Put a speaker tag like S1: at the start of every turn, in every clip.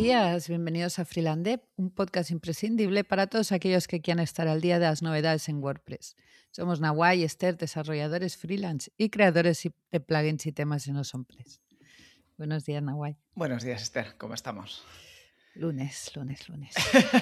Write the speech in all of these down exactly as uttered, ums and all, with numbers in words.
S1: días, bienvenidos a Freelandep, un podcast imprescindible para todos aquellos que quieran estar al día de las novedades en WordPress. Somos Nawai y Esther, desarrolladores freelance y creadores de plugins y temas en OsonPress. Buenos días, Nawai.
S2: Buenos días, Esther, ¿cómo estamos?
S1: Lunes, lunes, lunes.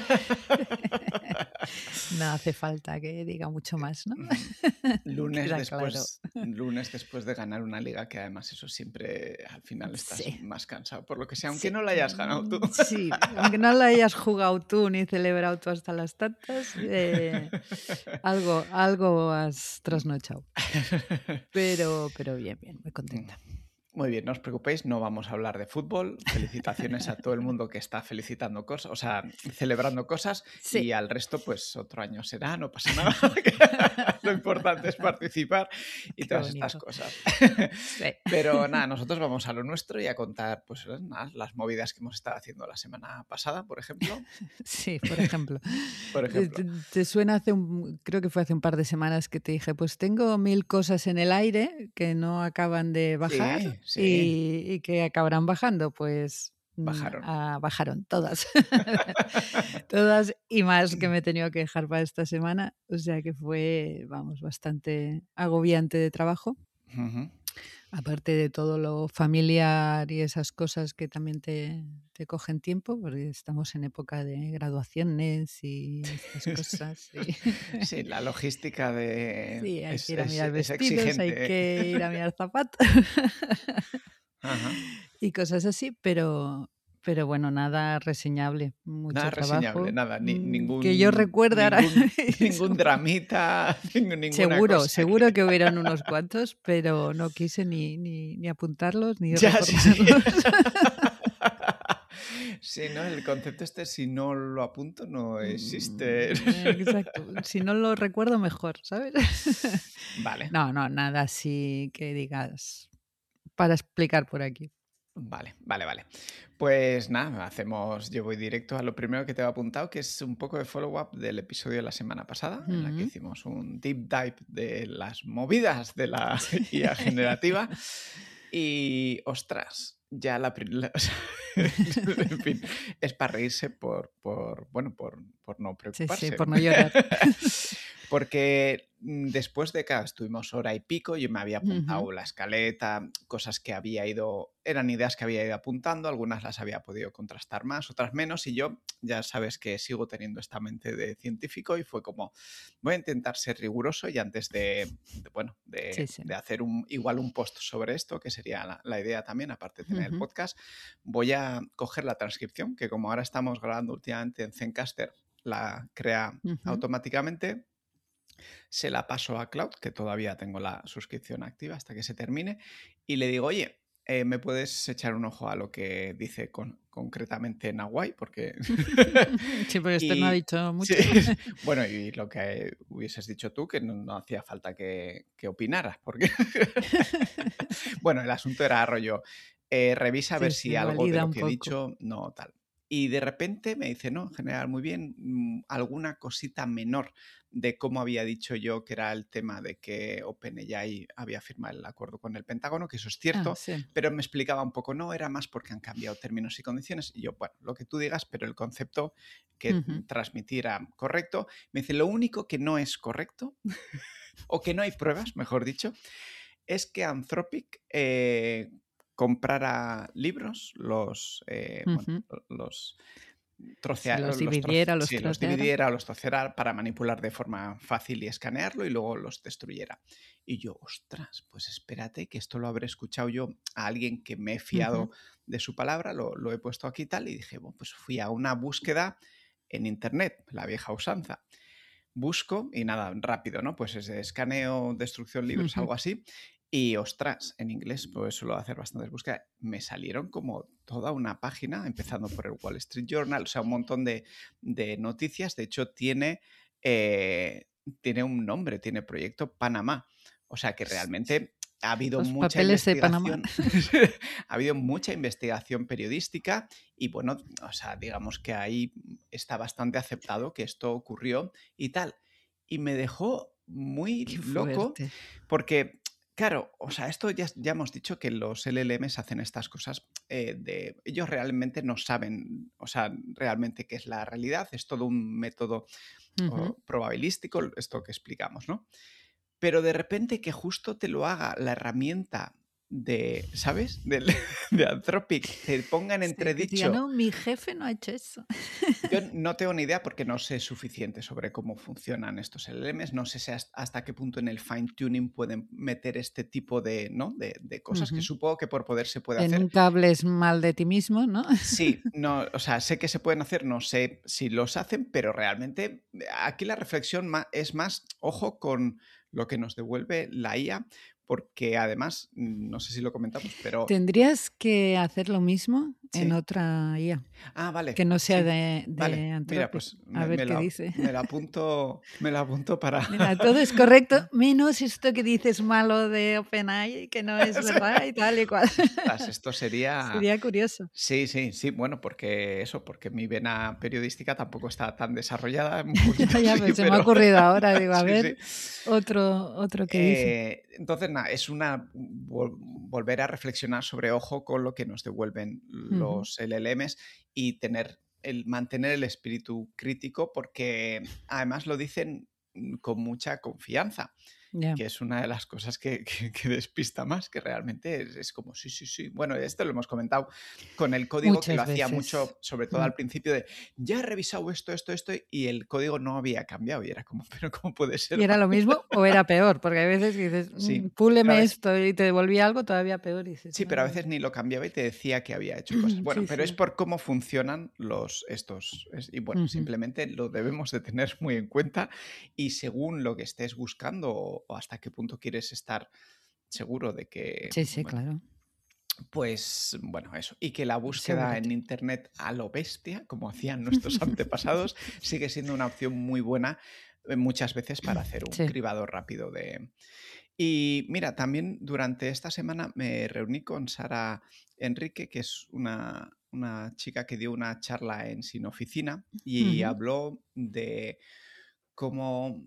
S1: No hace falta que diga mucho más, ¿no?
S2: Lunes después, claro. lunes después de ganar una liga, que además eso siempre al final estás sí. más cansado, por lo que sea, aunque sí. no la hayas ganado tú.
S1: Sí, aunque no la hayas jugado tú ni celebrado tú hasta las tantas, eh, algo, algo has trasnochado. Pero, pero bien, bien, muy contenta.
S2: Muy bien, no os preocupéis, no vamos a hablar de fútbol. Felicitaciones a todo el mundo que está felicitando cosas, o sea, celebrando cosas, sí. Y al resto, pues otro año será, no pasa nada. Lo importante es participar y Qué todas bonito. Estas cosas. Sí. Pero nada, nosotros vamos a lo nuestro y a contar, pues nada, las movidas que hemos estado haciendo la semana pasada, por ejemplo.
S1: Sí, por ejemplo.
S2: por ejemplo.
S1: ¿Te, te suena hace un, creo que fue hace un par de semanas que te dije, pues tengo mil cosas en el aire que no acaban de bajar. Sí. Sí. Y, y que acabarán bajando, pues
S2: bajaron,
S1: uh, bajaron todas, todas y más que me he tenido que dejar para esta semana, o sea que fue, vamos, bastante agobiante de trabajo,
S2: uh-huh.
S1: Aparte de todo lo familiar y esas cosas que también te, te cogen tiempo, porque estamos en época de graduaciones y estas cosas. Y...
S2: Sí, la logística de...
S1: Sí, hay
S2: es,
S1: que ir a mirar
S2: es,
S1: vestidos,
S2: es
S1: hay que ir a mirar zapatos
S2: Ajá.
S1: y cosas así, pero, pero bueno, nada reseñable, mucho
S2: nada
S1: trabajo.
S2: Reseñable, nada, ni, ningún...
S1: Que yo recuerde ahora...
S2: Ningún, ningún dramita, ninguna
S1: seguro,
S2: cosa.
S1: Seguro que hubieron unos cuantos, pero no quise ni, ni, ni apuntarlos, ni
S2: ya,
S1: recordarlos.
S2: Sí, sí. Sí, ¿no? El concepto este, si no lo apunto, no existe.
S1: Exacto. Si no lo recuerdo, mejor, ¿sabes?
S2: Vale.
S1: No, no, nada así que digas para explicar por aquí.
S2: Vale, vale, vale. Pues nada, hacemos, yo voy directo a lo primero que te he apuntado, que es un poco de follow-up del episodio de la semana pasada, uh-huh. en la que hicimos un deep dive de las movidas de la I A generativa. Y, ostras, ya la primera... O sea, en fin, es para reírse por, por bueno, por, por no preocuparse.
S1: Sí, sí, por no llorar.
S2: Porque después de que estuvimos hora y pico, yo me había apuntado
S1: uh-huh.
S2: la escaleta, cosas que había ido, eran ideas que había ido apuntando, algunas las había podido contrastar más, otras menos, y yo ya sabes que sigo teniendo esta mente de científico y fue como, voy a intentar ser riguroso y antes de, de bueno, de,
S1: sí, sí.
S2: de hacer un, igual un post sobre esto, que sería la, la idea también, aparte de tener
S1: uh-huh.
S2: el podcast, voy a coger la transcripción, que como ahora estamos grabando últimamente en Zencastr, la crea uh-huh. automáticamente. Se la paso a Cloud, que todavía tengo la suscripción activa hasta que se termine, y le digo, oye, eh, ¿me puedes echar un ojo a lo que dice con, concretamente Nawai? Porque...
S1: sí, porque este no ha dicho mucho.
S2: Sí, bueno, y lo que hubieses dicho tú, que no, no hacía falta que, que opinaras, porque... bueno, el asunto era rollo, eh, revisa a ver sí, si algo de lo que he dicho, no tal. Y de repente me dice, no, en general muy bien, mmm, alguna cosita menor de cómo había dicho yo que era el tema de que OpenAI había firmado el acuerdo con el Pentágono, que eso es cierto,
S1: ah, sí.
S2: pero me explicaba un poco, no, era más porque han cambiado términos y condiciones. Y yo, bueno, lo que tú digas, pero el concepto que uh-huh. transmitir era correcto. Me dice, lo único que no es correcto, o que no hay pruebas, mejor dicho, es que Anthropic... Eh, comprara libros, los, eh, uh-huh. bueno, los troceara,
S1: si los dividiera, los,
S2: sí, los dividiera, los troceara para manipular de forma fácil y escanearlo y luego los destruyera. Y yo, ostras, pues espérate que esto lo habré escuchado yo a alguien que me he fiado uh-huh. de su palabra, lo, lo he puesto aquí y tal, y dije, bueno, pues fui a una búsqueda en internet, la vieja usanza. Busco y nada, rápido, ¿no? Pues es escaneo, destrucción, libros, uh-huh. algo así. Y ostras, en inglés, pues suelo hacer bastantes búsquedas, me salieron como toda una página, empezando por el Wall Street Journal, o sea, un montón de, de noticias. De hecho, tiene, eh, tiene un nombre, tiene Proyecto Panamá. O sea, que realmente ha habido
S1: Los
S2: mucha
S1: papeles
S2: investigación.
S1: De Panamá.
S2: Ha habido mucha investigación periodística y, bueno, o sea, digamos que ahí está bastante aceptado que esto ocurrió y tal. Y me dejó muy
S1: Qué
S2: loco
S1: fuerte.
S2: porque... Claro, o sea, esto ya, ya hemos dicho que los L L Ms hacen estas cosas eh, de... Ellos realmente no saben, o sea, realmente qué es la realidad. Es todo un método
S1: Ujú.
S2: oh, probabilístico, esto que explicamos, ¿no? Pero de repente que justo te lo haga la herramienta de, ¿sabes? Del, de Anthropic, te ponga en
S1: Sí, que diga,
S2: entredicho.
S1: no, mi jefe no ha hecho eso.
S2: Yo no tengo ni idea porque no sé suficiente sobre cómo funcionan estos L L Ms. No sé si hasta, hasta qué punto en el fine tuning pueden meter este tipo de, ¿no? de, de cosas que
S1: Ujú.
S2: supongo que por poder se puede
S1: Que
S2: hacer.
S1: nunca hables mal de ti mismo, ¿no?
S2: Sí, no, o sea, sé que se pueden hacer, no sé si los hacen, pero realmente aquí la reflexión ma- es más, ojo con lo que nos devuelve la I A, porque además, mm, no sé si lo comentamos, pero
S1: Tendrías que hacer lo mismo en
S2: sí.
S1: otra I A,
S2: Ah,
S1: que
S2: vale,
S1: no sea
S2: sí,
S1: de,
S2: vale.
S1: de
S2: Mira,
S1: Anthropic.
S2: pues
S1: A
S2: me,
S1: ver
S2: me
S1: qué
S2: la,
S1: dice.
S2: me la apunto, me la apunto para...
S1: Mira, todo es correcto, menos esto que dices malo de OpenAI, que no es verdad y tal y cual.
S2: Ostras, esto sería...
S1: Sería curioso.
S2: Sí, sí, sí, bueno, porque eso, porque mi vena periodística tampoco está tan desarrollada, un poquito
S1: Ya, ya,
S2: sí,
S1: pues se me ha
S2: pero
S1: ocurrido ahora, digo, a
S2: sí, sí.
S1: ver, otro, otro que dice.
S2: Eh, entonces, nada, es una vol- volver a reflexionar sobre, ojo, con lo que nos devuelven
S1: Ujú.
S2: los L L Ms y tener el mantener el espíritu crítico, porque además lo dicen mm, con mucha confianza,
S1: Ya.
S2: que es una de las cosas que, que- que despista más, que realmente es, es como, sí, sí, sí. Bueno, esto lo hemos comentado con el código, que lo
S1: Muchas
S2: hacía
S1: veces.
S2: mucho, sobre todo
S1: Mm.
S2: al principio, de ya he revisado esto, esto, esto, y el código no había cambiado. Y era como, pero ¿cómo puede
S1: ¿Y
S2: ser?
S1: era lo mismo o era peor? Porque hay veces que dices, mm,
S2: Sí, pero a
S1: púleme
S2: veces,
S1: esto y te devolví algo todavía peor y dices,
S2: sí, pero a
S1: madre
S2: veces
S1: mía.
S2: ni lo cambiaba y te decía que había hecho cosas. Bueno,
S1: Sí,
S2: pero es
S1: sí.
S2: por cómo funcionan los estos. es- y bueno,
S1: Ujú.
S2: simplemente lo debemos de tener muy en cuenta y según lo que estés buscando o, o hasta qué punto quieres estar seguro de que,
S1: Sí, sí,
S2: bueno,
S1: claro.
S2: pues bueno, eso. Y que la búsqueda
S1: Seguro.
S2: en Internet a lo bestia, como hacían nuestros antepasados, sigue siendo una opción muy buena eh, muchas veces para hacer un
S1: Sí.
S2: cribado rápido de... Y mira, también durante esta semana me reuní con Sara Enrique, que es una, una chica que dio una charla en Sin Oficina y
S1: Ujú.
S2: habló de cómo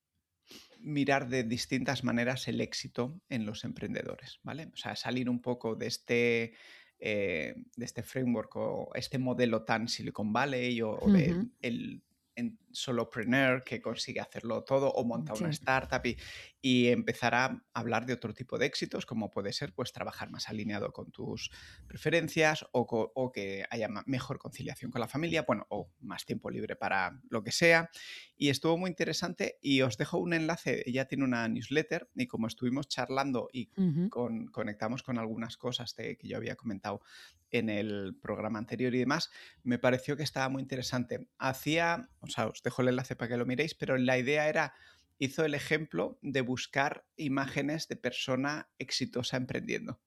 S2: mirar de distintas maneras el éxito en los emprendedores, ¿vale? O sea, salir un poco de este, eh, de este framework o este modelo tan Silicon Valley o, o de
S1: Ujú.
S2: el en solopreneur que consigue hacerlo todo o monta una
S1: Sí.
S2: startup y, y empezar a hablar de otro tipo de éxitos, como puede ser pues trabajar más alineado con tus preferencias o, co- o que haya ma- mejor conciliación con la familia, bueno, o más tiempo libre para lo que sea. Y estuvo muy interesante y os dejo un enlace, ella tiene una newsletter y como estuvimos charlando y
S1: Ujú.
S2: con, conectamos con algunas cosas de, que yo había comentado en el programa anterior y demás, me pareció que estaba muy interesante. Hacía, o sea, os dejo el enlace para que lo miréis, pero la idea era, hizo el ejemplo de buscar imágenes de persona exitosa emprendiendo.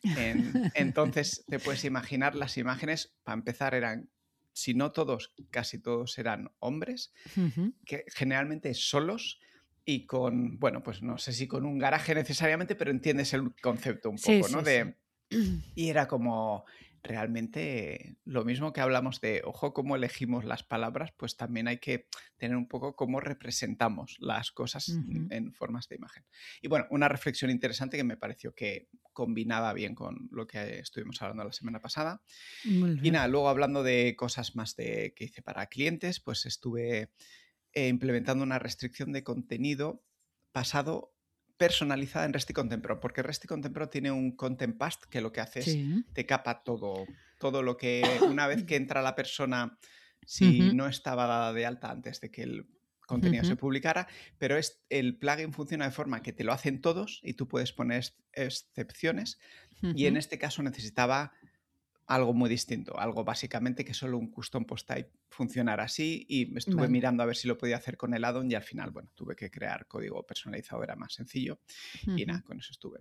S2: En- entonces, te puedes imaginar las imágenes, para empezar, eran, si no todos, casi todos eran hombres,
S1: Ujú.
S2: que generalmente solos y con, bueno, pues no sé si con un garaje necesariamente, pero entiendes el concepto un
S1: Sí,
S2: poco, ¿no?
S1: sí, sí.
S2: De, y era como realmente lo mismo que hablamos de, ojo, cómo elegimos las palabras, pues también hay que tener un poco cómo representamos las cosas
S1: Ujú.
S2: en formas de imagen. Y bueno, una reflexión interesante que me pareció que combinaba bien con lo que estuvimos hablando la semana pasada.
S1: Muy
S2: Y
S1: bien.
S2: nada, luego hablando de cosas más de, que hice para clientes, pues estuve eh, implementando una restricción de contenido pasado personalizada en Resti Content Pro, porque Resti Content Pro tiene un Content Past que lo que hace es
S1: Sí.
S2: te capa todo, todo lo que una vez que entra la persona, si
S1: Ujú.
S2: no estaba dada de alta antes de que el contenido
S1: Ujú.
S2: se publicara, pero es, el plugin funciona de forma que te lo hacen todos y tú puedes poner ex- excepciones y en
S1: Ujú.
S2: este caso necesitaba algo muy distinto, algo básicamente que solo un custom post type funcionara así y me estuve
S1: Vale.
S2: mirando a ver si lo podía hacer con el add-on y al final, bueno, tuve que crear código personalizado, era más sencillo y
S1: Ujú.
S2: nada, con eso estuve.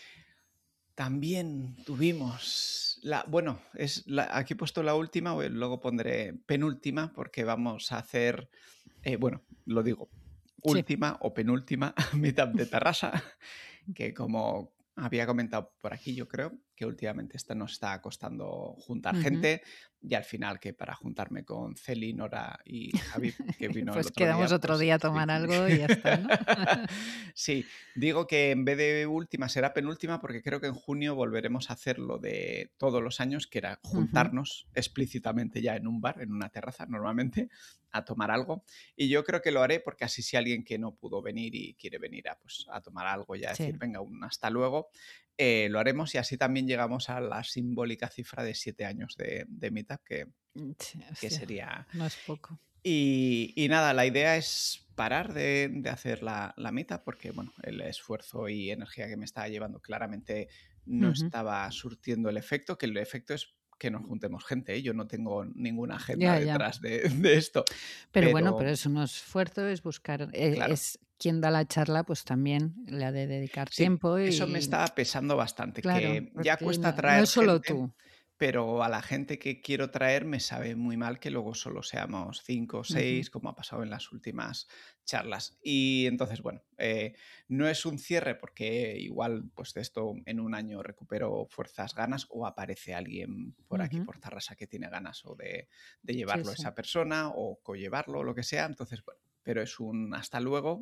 S2: También tuvimos la, bueno, es la, aquí he puesto la última, o luego pondré penúltima porque vamos a hacer, eh, bueno, lo digo,
S1: Sí.
S2: última o penúltima meetup de Tarrasa, que como había comentado por aquí, yo creo, que últimamente está, nos está costando juntar
S1: Ujú.
S2: gente, y al final que para juntarme con Celi, Nora y Javi, que vino el
S1: Pues
S2: otro
S1: quedamos
S2: día,
S1: otro
S2: pues
S1: día a
S2: sí.
S1: tomar algo y ya está, ¿no?
S2: Sí, digo que en vez de última será penúltima porque creo que en junio volveremos a hacer lo de todos los años, que era
S1: Ujú.
S2: juntarnos explícitamente ya en un bar, en una terraza normalmente, a tomar algo. Y yo creo que lo haré porque así si alguien que no pudo venir y quiere venir a, pues, a tomar algo y a decir,
S1: Sí.
S2: venga, un hasta luego, eh, lo haremos y así también llegamos a la simbólica cifra de siete años de, de Meetup, que,
S1: Mm, sí,
S2: que
S1: hostia,
S2: sería...
S1: no es poco.
S2: Y, y nada, la idea es parar de, de hacer la, la Meetup porque, bueno, el esfuerzo y energía que me estaba llevando claramente no
S1: Ujú.
S2: estaba surtiendo el efecto, que el efecto es que nos juntemos gente, ¿eh? Yo no tengo ninguna agenda
S1: Ya, ya.
S2: detrás de, de esto,
S1: Pero bueno,
S2: pero
S1: pero es un esfuerzo, es buscar, eh,
S2: claro,
S1: es quien da la charla, pues también le ha de dedicar
S2: sí,
S1: tiempo
S2: eso me
S1: y
S2: estaba pesando bastante,
S1: claro,
S2: que ya
S1: porque
S2: cuesta
S1: no, no
S2: traer
S1: es solo
S2: gente,
S1: tú.
S2: pero a la gente que quiero traer me sabe muy mal que luego solo seamos cinco o
S1: Ujú.
S2: seis, como ha pasado en las últimas charlas. Y entonces, bueno, eh, no es un cierre porque igual pues de esto en un año recupero fuerzas, ganas o aparece alguien por aquí,
S1: Ujú.
S2: por Tarrasa, que tiene ganas o de, de
S1: Sí,
S2: llevarlo a
S1: sí.
S2: esa persona o co-llevarlo o lo que sea. Entonces, bueno, pero es un hasta luego.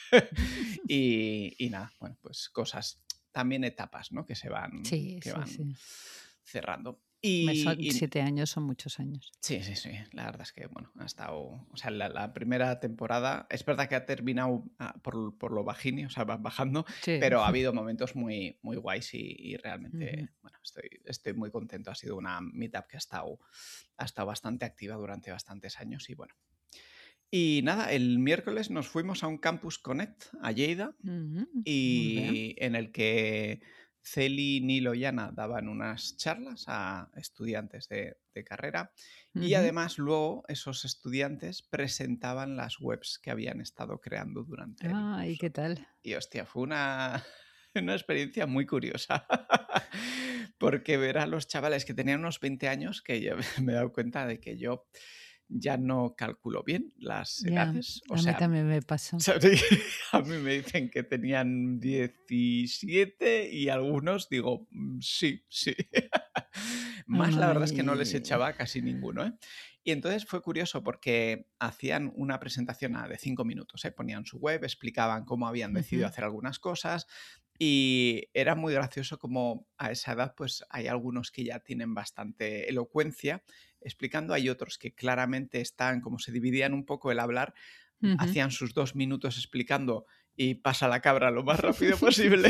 S2: y, y nada, bueno, pues cosas, también etapas, ¿no? Que se van,
S1: Sí,
S2: que
S1: sí,
S2: van
S1: sí.
S2: cerrando.
S1: Me
S2: Y,
S1: son
S2: y
S1: siete años, son muchos años.
S2: sí, sí, sí, la verdad es que, bueno, ha estado, o sea, la, la primera temporada, es verdad que ha terminado ah, por, por lo bajini, o sea, va bajando,
S1: Sí.
S2: pero ha habido momentos muy, muy guays y, y
S1: Ujú.
S2: realmente, bueno, estoy, estoy muy contento. Ha sido una meetup que ha estado, ha estado bastante activa durante bastantes años y bueno. Y nada, el miércoles nos fuimos a un Campus Connect a Lleida
S1: Ujú. Muy bien.
S2: y en el que Celi, Nilo y Ana daban unas charlas a estudiantes de, de carrera y
S1: Ujú.
S2: además luego esos estudiantes presentaban las webs que habían estado creando durante el
S1: Ah, ¿y
S2: curso.
S1: qué tal?
S2: Y hostia, fue una, una experiencia muy curiosa porque ver a los chavales que tenían unos veinte años, que yo me he dado cuenta de que yo ya no calculo bien las
S1: Ya,
S2: edades, o
S1: a mí
S2: sea,
S1: también me pasa.
S2: ¿sabes? A mí me dicen que tenían diecisiete y algunos digo, "Mm, sí, sí". Más la verdad es que no les
S1: Ay.
S2: echaba casi ninguno, ¿eh? Y entonces fue curioso porque hacían una presentación ah, de cinco minutos, ¿eh? Ponían su web, explicaban cómo habían decidido
S1: Ujú.
S2: hacer algunas cosas y era muy gracioso como a esa edad pues hay algunos que ya tienen bastante elocuencia explicando, hay otros que claramente están, como se dividían un poco el hablar,
S1: Ujú.
S2: hacían sus dos minutos explicando y pasa la cabra lo más rápido posible.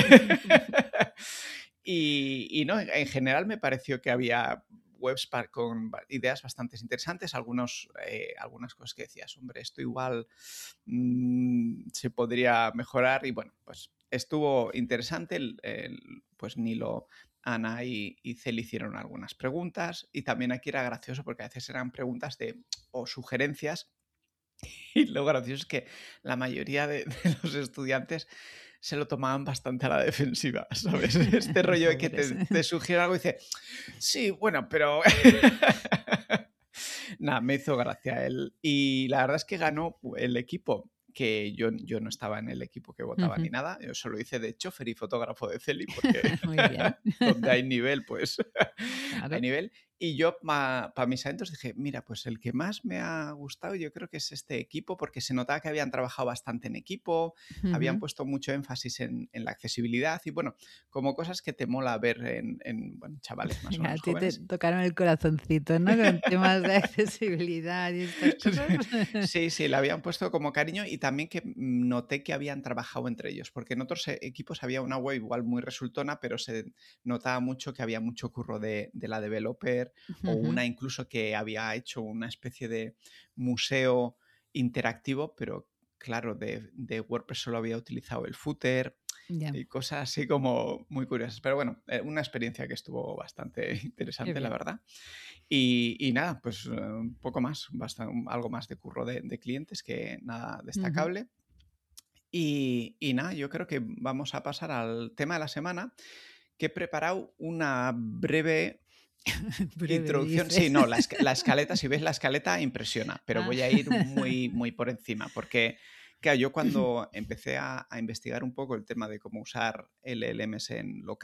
S2: y, y no, en general me pareció que había webs pa- con ba- ideas bastante interesantes, algunos, eh, algunas cosas que decías, hombre, esto igual mm, se podría mejorar y bueno, pues estuvo interesante, el, el- pues Nilo, Ana y, y Cel hicieron algunas preguntas y también aquí era gracioso porque a veces eran preguntas de, o sugerencias y lo gracioso es que la mayoría de, de los estudiantes se lo tomaban bastante a la defensiva, ¿sabes? Este rollo de que
S1: Pobres.
S2: te, te sugiere algo y dice, sí, bueno, pero... Nada, me hizo gracia él. Y la verdad es que ganó el equipo, que yo, yo no estaba en el equipo que votaba ni
S1: Ujú.
S2: nada. Yo solo hice de chofer y fotógrafo de Celi, porque
S1: Muy bien.
S2: donde hay nivel, pues hay
S1: Claro.
S2: nivel. Y yo, para mis adentros, dije, mira, pues el que más me ha gustado yo creo que es este equipo, porque se notaba que habían trabajado bastante en equipo, habían
S1: Ujú.
S2: puesto mucho énfasis en, en la accesibilidad y bueno, como cosas que te mola ver en, en, bueno, chavales más o
S1: A
S2: menos
S1: ti te
S2: jóvenes.
S1: tocaron el corazoncito, ¿no? Con temas de accesibilidad y estas cosas.
S2: Sí, sí, le habían puesto como cariño y también que mm, noté que habían trabajado entre ellos, porque en otros eh, equipos había una web igual muy resultona, pero se notaba mucho que había mucho curro de, de la developer o
S1: Ujú.
S2: una incluso que había hecho una especie de museo interactivo, pero claro, de, de WordPress solo había utilizado el footer
S1: Ya,
S2: y cosas así como muy curiosas. Pero bueno, eh, una experiencia que estuvo bastante
S1: qué
S2: interesante, la
S1: bien.
S2: verdad. Y, y nada, pues eh, un poco más, basta- un- algo más de curro de, de clientes que nada
S1: Ujú.
S2: destacable. Y, y nada, yo creo que vamos a pasar al tema de la semana, que he preparado una breve
S1: Breve,
S2: introducción.
S1: dices.
S2: Sí, no, la, esca- la escaleta, si ves la escaleta, impresiona, pero
S1: Ah.
S2: voy a ir muy, muy por encima, porque claro, yo cuando empecé a, a investigar un poco el tema de cómo usar L L Ms en local,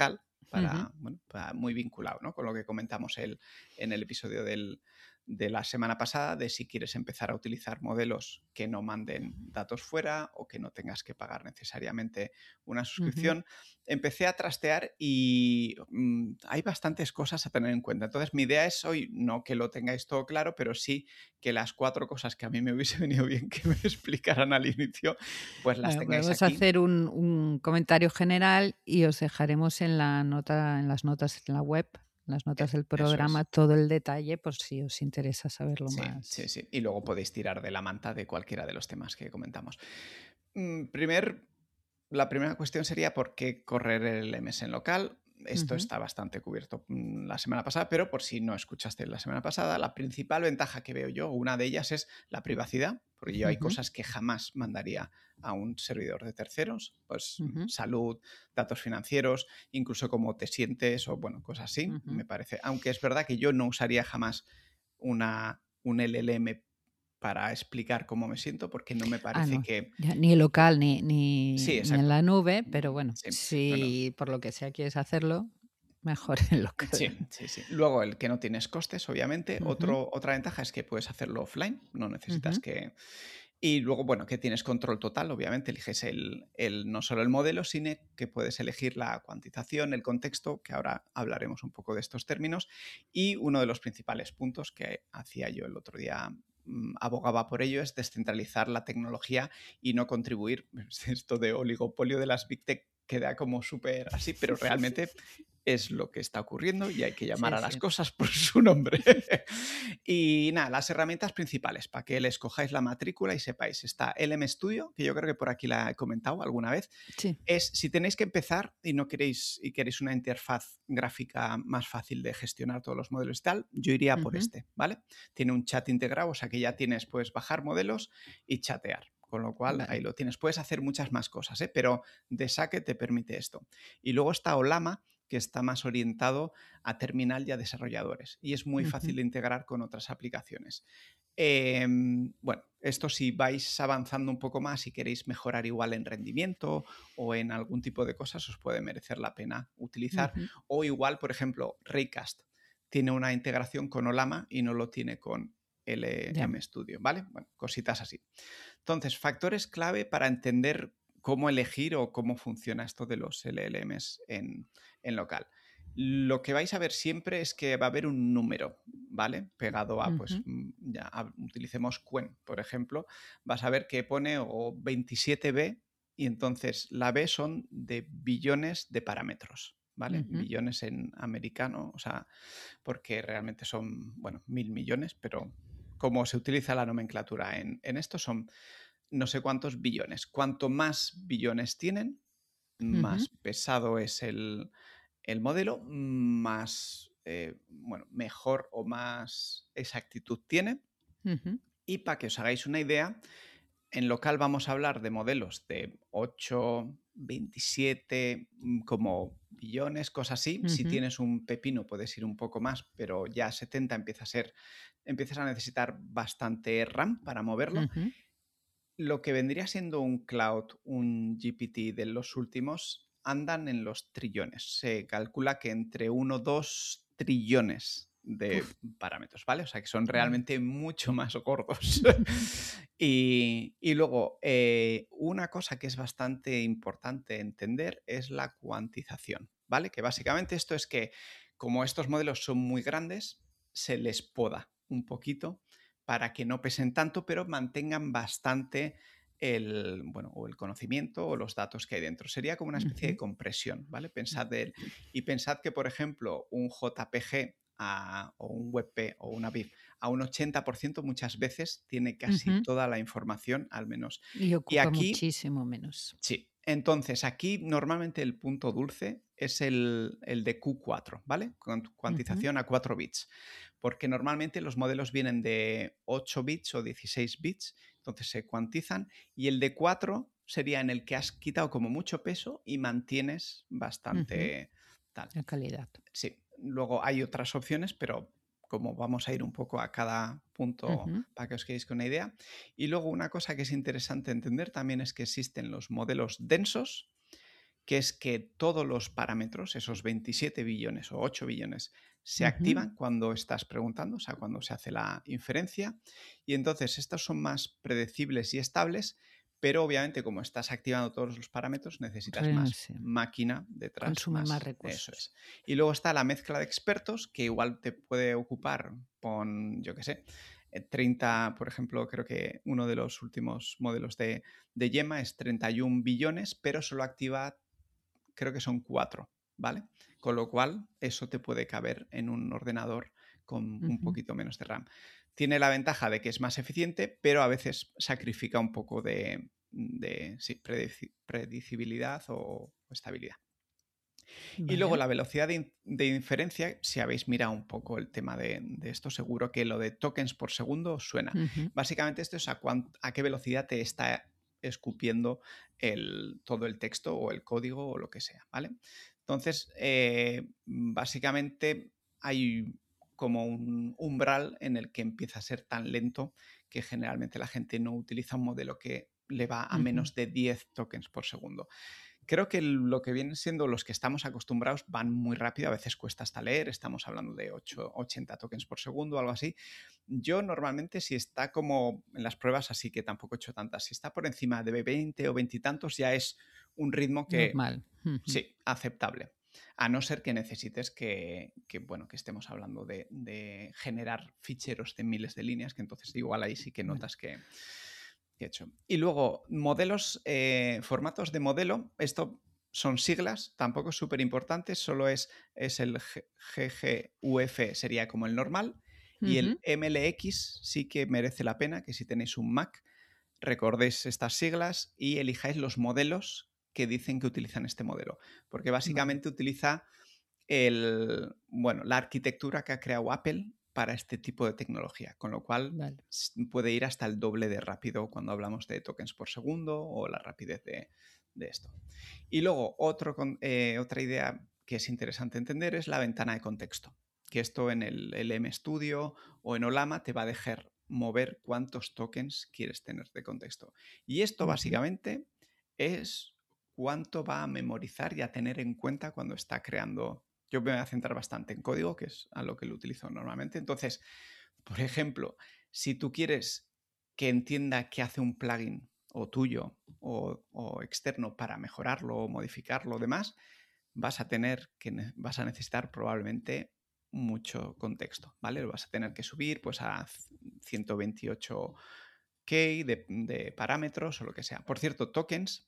S2: para,
S1: Ujú.
S2: bueno, para muy vinculado, ¿no? Con lo que comentamos el, en el episodio del, de la semana pasada, de si quieres empezar a utilizar modelos que no manden datos fuera o que no tengas que pagar necesariamente una
S1: Ujú.
S2: suscripción. Empecé a trastear y mm, hay bastantes cosas a tener en cuenta. Entonces, mi idea es hoy no que lo tengáis todo claro, pero sí que las cuatro cosas que a mí me hubiese venido bien que me explicaran al inicio, pues las
S1: Bueno,
S2: tengáis
S1: podemos
S2: aquí.
S1: hacer un, un comentario general y os dejaremos en la nota, en las notas en la web, en las notas
S2: Eh,
S1: del
S2: Eso
S1: programa,
S2: es.
S1: todo el detalle por si os interesa saberlo
S2: Sí, sí,
S1: más.
S2: sí. Y luego podéis tirar de la manta de cualquiera de los temas que comentamos. Mm, primer, la primera cuestión sería por qué correr el M S en local. Esto
S1: Ujú.
S2: está bastante cubierto mm, la semana pasada, pero por si no escuchaste la semana pasada, la principal ventaja que veo yo, una de ellas es la privacidad, porque yo hay
S1: Ujú.
S2: cosas que jamás mandaría a un servidor de terceros, pues mm,
S1: Ujú.
S2: salud, datos financieros, incluso cómo te sientes o bueno, cosas así,
S1: Ujú.
S2: me parece. Aunque es verdad que yo no usaría jamás una, un L L M para explicar cómo me siento, porque no me
S1: Ah,
S2: parece
S1: no,
S2: que...
S1: ya ni
S2: que-
S1: local ni, ni,
S2: Sí,
S1: ni en
S2: exacto.
S1: la nube, pero
S2: Mm,
S1: bueno,
S2: Sí, bueno,
S1: si por lo que sea quieres hacerlo, mejor en local.
S2: sí, sí, sí. Luego el que no tienes costes, obviamente.
S1: Ujú.
S2: Otro, otra ventaja es que puedes hacerlo offline, no necesitas
S1: Ujú.
S2: que... Y luego, bueno, que tienes control total, obviamente, eliges el, el, no solo el modelo, sino que puedes elegir la cuantización, el contexto, que ahora hablaremos un poco de estos términos. Y uno de los principales puntos que hacía yo el otro día, mm, abogaba por ello, es descentralizar la tecnología y no contribuir. Esto de oligopolio de las Big Tech queda como súper así, pero realmente es lo que está ocurriendo y hay que llamar
S1: Sí,
S2: a las
S1: sí.
S2: cosas por su nombre. Y nada, las herramientas principales para que le escojáis la matrícula y sepáis. Está el M Studio, que yo creo que por aquí la he comentado alguna vez.
S1: Sí.
S2: Es si tenéis que empezar y no queréis y queréis una interfaz gráfica más fácil de gestionar todos los modelos y tal, yo iría por
S1: Ujú.
S2: este, ¿vale? Tiene un chat integrado, o sea que ya tienes, puedes bajar modelos y chatear. Con lo cual, ahí
S1: Vale.
S2: lo tienes. Puedes hacer muchas más cosas, ¿eh? Pero de saque te permite esto. Y luego está Olama, que está más orientado a terminal y a desarrolladores. Y es muy
S1: Ujú.
S2: fácil de integrar con otras aplicaciones. Eh, bueno, esto si vais avanzando un poco más y queréis mejorar igual en rendimiento o en algún tipo de cosas, os puede merecer la pena utilizar.
S1: Ujú.
S2: O igual, por ejemplo, Raycast tiene una integración con Olama y no lo tiene con
S1: Ya.
S2: L M Studio, ¿vale? Bueno, cositas así. Entonces, factores clave para entender cómo elegir o cómo funciona esto de los L L Ms en, en local. Lo que vais a ver siempre es que va a haber un número, ¿vale? Pegado a, pues,
S1: Ujú.
S2: mm, ya a- utilicemos Quen, por ejemplo. Vas a ver que pone o veintisiete B y entonces la B son de billones de parámetros, ¿vale?
S1: Ujú.
S2: Billones en americano, o sea, porque realmente son, bueno, mil millones, pero como se utiliza la nomenclatura en, en esto son no sé cuántos billones. Cuanto más billones tienen,
S1: Ujú.
S2: más pesado es el, el modelo, más, eh, bueno, mejor o más exactitud tiene.
S1: Ujú.
S2: Y para que os hagáis una idea, en local vamos a hablar de modelos de ocho, veintisiete, mm, como billones, cosas así. Si
S1: Ujú.
S2: tienes un pepino puedes ir un poco más, pero ya setenta empieza a ser, empiezas a necesitar bastante RAM para moverlo.
S1: Ujú.
S2: Lo que vendría siendo un cloud, un G P T de los últimos, andan en los trillones. Se calcula que entre uno y dos trillones de
S1: Uf,
S2: parámetros, ¿vale? O sea que son
S1: vale.
S2: realmente mucho más gordos. y, y luego, eh, una cosa que es bastante importante entender es la cuantización, ¿vale? Que básicamente esto es que como estos modelos son muy grandes, se les poda un poquito para que no pesen tanto, pero mantengan bastante el, bueno, o el conocimiento o los datos que hay dentro. Sería como una especie de
S1: Ujú.
S2: compresión, ¿vale? Pensad de él. Y pensad que, por ejemplo, un J P G a- o un WebP o una B I F a un ochenta por ciento muchas veces tiene casi
S1: Ujú.
S2: toda la información, al menos.
S1: Y
S2: Y
S1: ocupa
S2: aquí
S1: muchísimo menos.
S2: sí. Entonces, aquí normalmente el punto dulce es el, el de Q cuatro, ¿vale? Con
S1: Ujú.
S2: cuantización a cuatro bits. Porque normalmente los modelos vienen de ocho bits o dieciséis bits, entonces se cuantizan, y el de cuatro sería en el que has quitado como mucho peso y mantienes
S1: Ujú.
S2: bastante tal.
S1: La calidad.
S2: Sí, luego hay otras opciones, pero como vamos a ir un poco a cada punto
S1: Ujú.
S2: para que os quedéis con una idea. Y luego una cosa que es interesante entender también es que existen los modelos densos, que es que todos los parámetros, esos veintisiete billones o ocho billones, se
S1: Ujú.
S2: activan cuando estás preguntando, o sea, cuando se hace la inferencia, y entonces estos son más predecibles y estables, pero obviamente como estás activando todos los parámetros necesitas
S1: Re-
S2: más
S1: sí,
S2: máquina detrás,
S1: consume más
S2: más, eso
S1: recursos.
S2: es. Y luego está la mezcla de expertos, que igual te puede ocupar con, yo qué sé, eh, treinta, por ejemplo, creo que uno de los últimos modelos de, de Gemma es treinta y un billones, pero solo activa, creo que son cuatro, ¿vale? Con lo cual, eso te puede caber en un ordenador con un
S1: Ujú.
S2: poquito menos de RAM. Tiene la ventaja de que es más eficiente, pero a veces sacrifica un poco de, de sí, predici- predicibilidad o estabilidad. Y luego
S1: Vale.
S2: la velocidad de, in- de inferencia, si habéis mirado un poco el tema de, de esto, seguro que lo de tokens por segundo os suena.
S1: Ujú.
S2: Básicamente esto es a, cuán- a qué velocidad te está escupiendo el, todo el texto o el código o lo que sea, ¿vale? Entonces, eh, básicamente hay como un umbral en el que empieza a ser tan lento que generalmente la gente no utiliza un modelo que le va a
S1: Ujú.
S2: menos de diez tokens por segundo. Creo que lo que vienen siendo los que estamos acostumbrados van muy rápido, a veces cuesta hasta leer, estamos hablando de ocho, ochenta tokens por segundo o algo así. Yo normalmente si está como en las pruebas, así que tampoco he hecho tantas, si está por encima de veinte o veinte y tantos ya es un ritmo que
S1: Normal. Ujú.
S2: sí, aceptable. A no ser que necesites que, que, bueno, que estemos hablando de, de generar ficheros de miles de líneas, que entonces igual ahí sí que
S1: Vale.
S2: notas que, que he hecho. Y luego, modelos, eh, formatos de modelo, esto son siglas, tampoco es súper importante, solo es, es el G- GGUF, sería como el normal, y el
S1: Ujú.
S2: M L X sí que merece la pena que si tenéis un Mac, recordéis estas siglas y elijáis los modelos que dicen que utilizan este modelo, porque
S1: Vale.
S2: básicamente utiliza el, bueno, la arquitectura que ha creado Apple para este tipo de tecnología, con lo cual
S1: Vale.
S2: s- puede ir hasta el doble de rápido cuando hablamos de tokens por segundo o la rapidez de, de esto. Y luego otro con- eh, otra idea que es interesante entender es la ventana de contexto, que esto en el, el MStudio o en Olama te va a dejar mover cuántos tokens quieres tener de contexto. Y esto
S1: Ujú.
S2: básicamente es cuánto va a memorizar y a tener en cuenta cuando está creando. Yo me voy a centrar bastante en código, que es a lo que lo utilizo normalmente. Entonces, por ejemplo, si tú quieres que entienda qué hace un plugin o tuyo o, o externo para mejorarlo o modificarlo o demás, vas a tener que ne- vas a necesitar probablemente mucho contexto, ¿vale? Lo vas a tener que subir pues a ciento veintiocho K de, de parámetros o lo que sea. Por cierto, tokens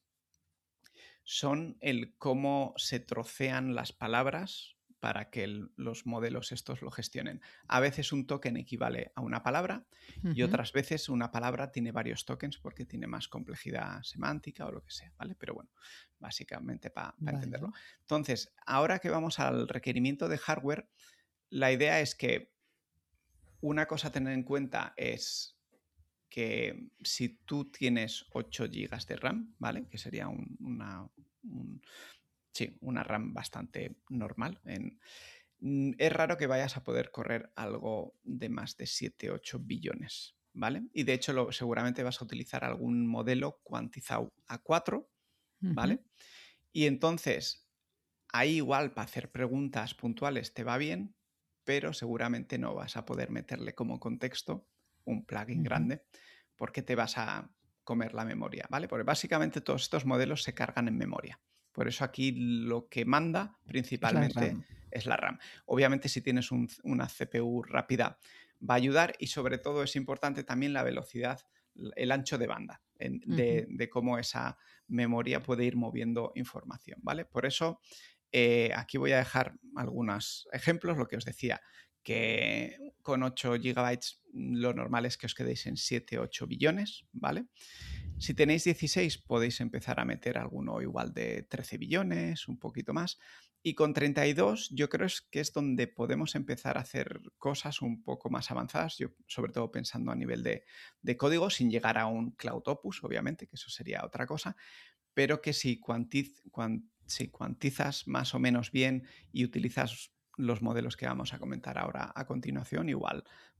S2: son el cómo se trocean las palabras para que el- los modelos estos lo gestionen. A veces un token equivale a una palabra y
S1: Ujú.
S2: otras veces una palabra tiene varios tokens porque tiene más complejidad semántica o lo que sea, ¿vale? Pero bueno, básicamente para entenderlo.
S1: Vale.
S2: Entonces, ahora que vamos al requerimiento de hardware, la idea es que una cosa a tener en cuenta es que si tú tienes ocho gigas de RAM, ¿vale? Que sería un- una, un- sí, una RAM bastante normal. En, mm, es raro que vayas a poder correr algo de más de siete ocho billones, ¿vale? Y de hecho lo, seguramente vas a utilizar algún modelo cuantizado a cuatro,
S1: Ujú.
S2: ¿vale? Y entonces ahí igual para hacer preguntas puntuales te va bien, pero seguramente no vas a poder meterle como contexto un plugin
S1: Ujú.
S2: grande porque te vas a comer la memoria, ¿vale? Porque básicamente todos estos modelos se cargan en memoria. Por eso aquí lo que manda
S1: Es la
S2: principalmente
S1: RAM.
S2: es la RAM. Obviamente si tienes un- una C P U rápida va a ayudar y sobre todo es importante también la velocidad, el ancho de banda en-
S1: Ujú.
S2: de, de cómo esa memoria puede ir moviendo información, ¿vale? Por eso eh, aquí voy a dejar algunos ejemplos, lo que os decía, que con ocho gigabytes lo normal es que os quedéis en siete ocho billones, ¿vale? Si tenéis dieciséis podéis empezar a meter alguno igual de trece billones, un poquito más. Y con treinta y dos yo creo es que es donde podemos empezar a hacer cosas un poco más avanzadas, yo sobre todo pensando a nivel de, de código, sin llegar a un Cloud Opus, obviamente, que eso sería otra cosa, pero que si, cuantiz, cuan, si cuantizas más o menos bien y utilizas los modelos que vamos a comentar ahora a continuación, igual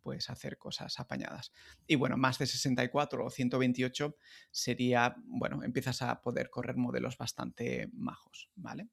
S2: puedes hacer cosas apañadas. Y bueno, más de sesenta y cuatro o ciento veintiocho sería, bueno, empiezas a poder correr modelos bastante majos, ¿vale?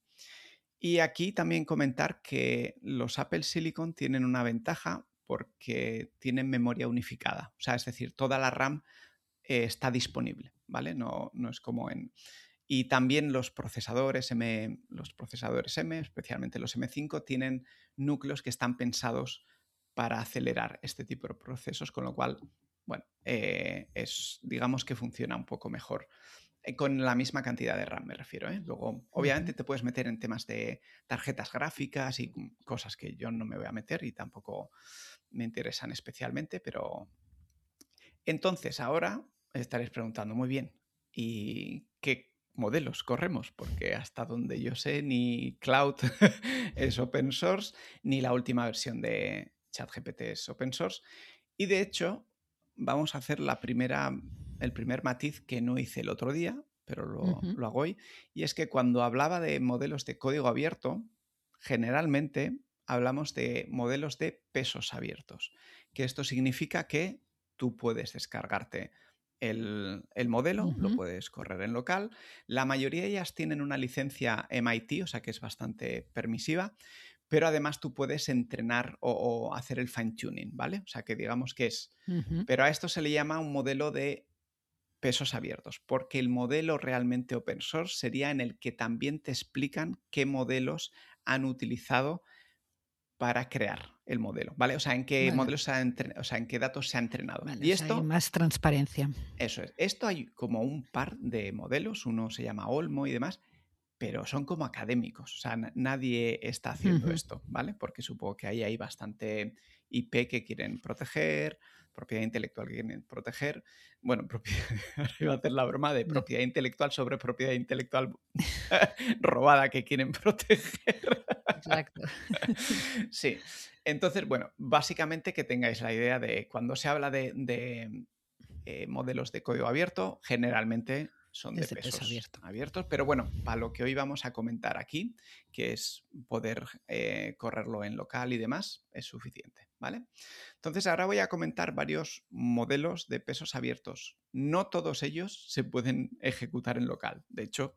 S2: Y aquí también comentar que los Apple Silicon tienen una ventaja porque tienen memoria unificada. O sea, es decir, toda la RAM eh, está disponible, ¿vale? No, no es como en... Y también los procesadores M, los procesadores M, especialmente los M cinco, tienen núcleos que están pensados para acelerar este tipo de procesos, con lo cual, bueno, eh, es, digamos que funciona un poco mejor. Eh, con la misma cantidad de RAM, me refiero, ¿eh? Luego, obviamente,
S1: Ujú.
S2: te puedes meter en temas de tarjetas gráficas y cosas que yo no me voy a meter y tampoco me interesan especialmente, pero... Entonces, ahora estaréis preguntando, muy bien, ¿y qué modelos corremos? Porque hasta donde yo sé, ni Cloud es open source, ni la última versión de ChatGPT es open source. Y de hecho, vamos a hacer la primera, el primer matiz que no hice el otro día, pero lo,
S1: Ujú.
S2: lo hago hoy, y es que cuando hablaba de modelos de código abierto, generalmente hablamos de modelos de pesos abiertos, que esto significa que tú puedes descargarte el, el modelo, lo
S1: Ujú.
S2: puedes correr en local. La mayoría de ellas tienen una licencia M I T, o sea que es bastante permisiva, pero además tú puedes entrenar o, o hacer el fine tuning, ¿vale? O sea que digamos que es...
S1: Ujú.
S2: Pero a esto se le llama un modelo de pesos abiertos, porque el modelo realmente open source sería en el que también te explican qué modelos han utilizado para crear el modelo, ¿vale? O sea, en qué
S1: Vale,
S2: modelos se ha entre- o sea, en qué datos se ha entrenado.
S1: vale, o
S2: Y
S1: sea, hay
S2: esto,
S1: más transparencia.
S2: eso es. Esto hay como un par de modelos, uno se llama Olmo y demás, pero son como académicos. O sea, na- nadie está haciendo
S1: Ujú.
S2: esto, ¿vale? Porque supongo que ahí hay bastante I P que quieren proteger, propiedad intelectual que quieren proteger. Bueno, propiedad, ahora iba a hacer la broma de
S1: No.
S2: propiedad intelectual sobre propiedad intelectual robada que quieren proteger.
S1: Exacto.
S2: Sí, entonces, bueno, básicamente que tengáis la idea de cuando se habla de, de, eh, modelos de código abierto, generalmente son de
S1: Es de peso
S2: pesos
S1: abierto.
S2: abiertos, pero bueno, para lo que hoy vamos a comentar aquí, que es poder eh, correrlo en local y demás, es suficiente, ¿vale? Entonces ahora voy a comentar varios modelos de pesos abiertos. No todos ellos se pueden ejecutar en local. De hecho,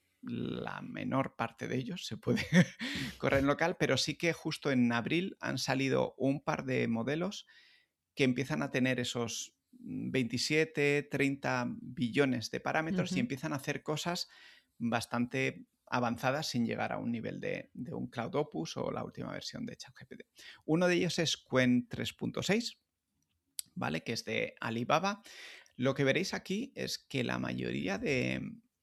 S2: la menor parte de ellos se puede correr en local, pero sí que justo en abril han salido un par de modelos que empiezan a tener esos veintisiete, treinta billones de parámetros y
S1: Ujú.
S2: empiezan a hacer cosas bastante avanzadas sin llegar a un nivel de, de un Cloud Opus o la última versión de ChatGPT. Uno de ellos es Qwen tres punto seis, ¿vale? Que es de Alibaba. Lo que veréis aquí es que la mayoría de,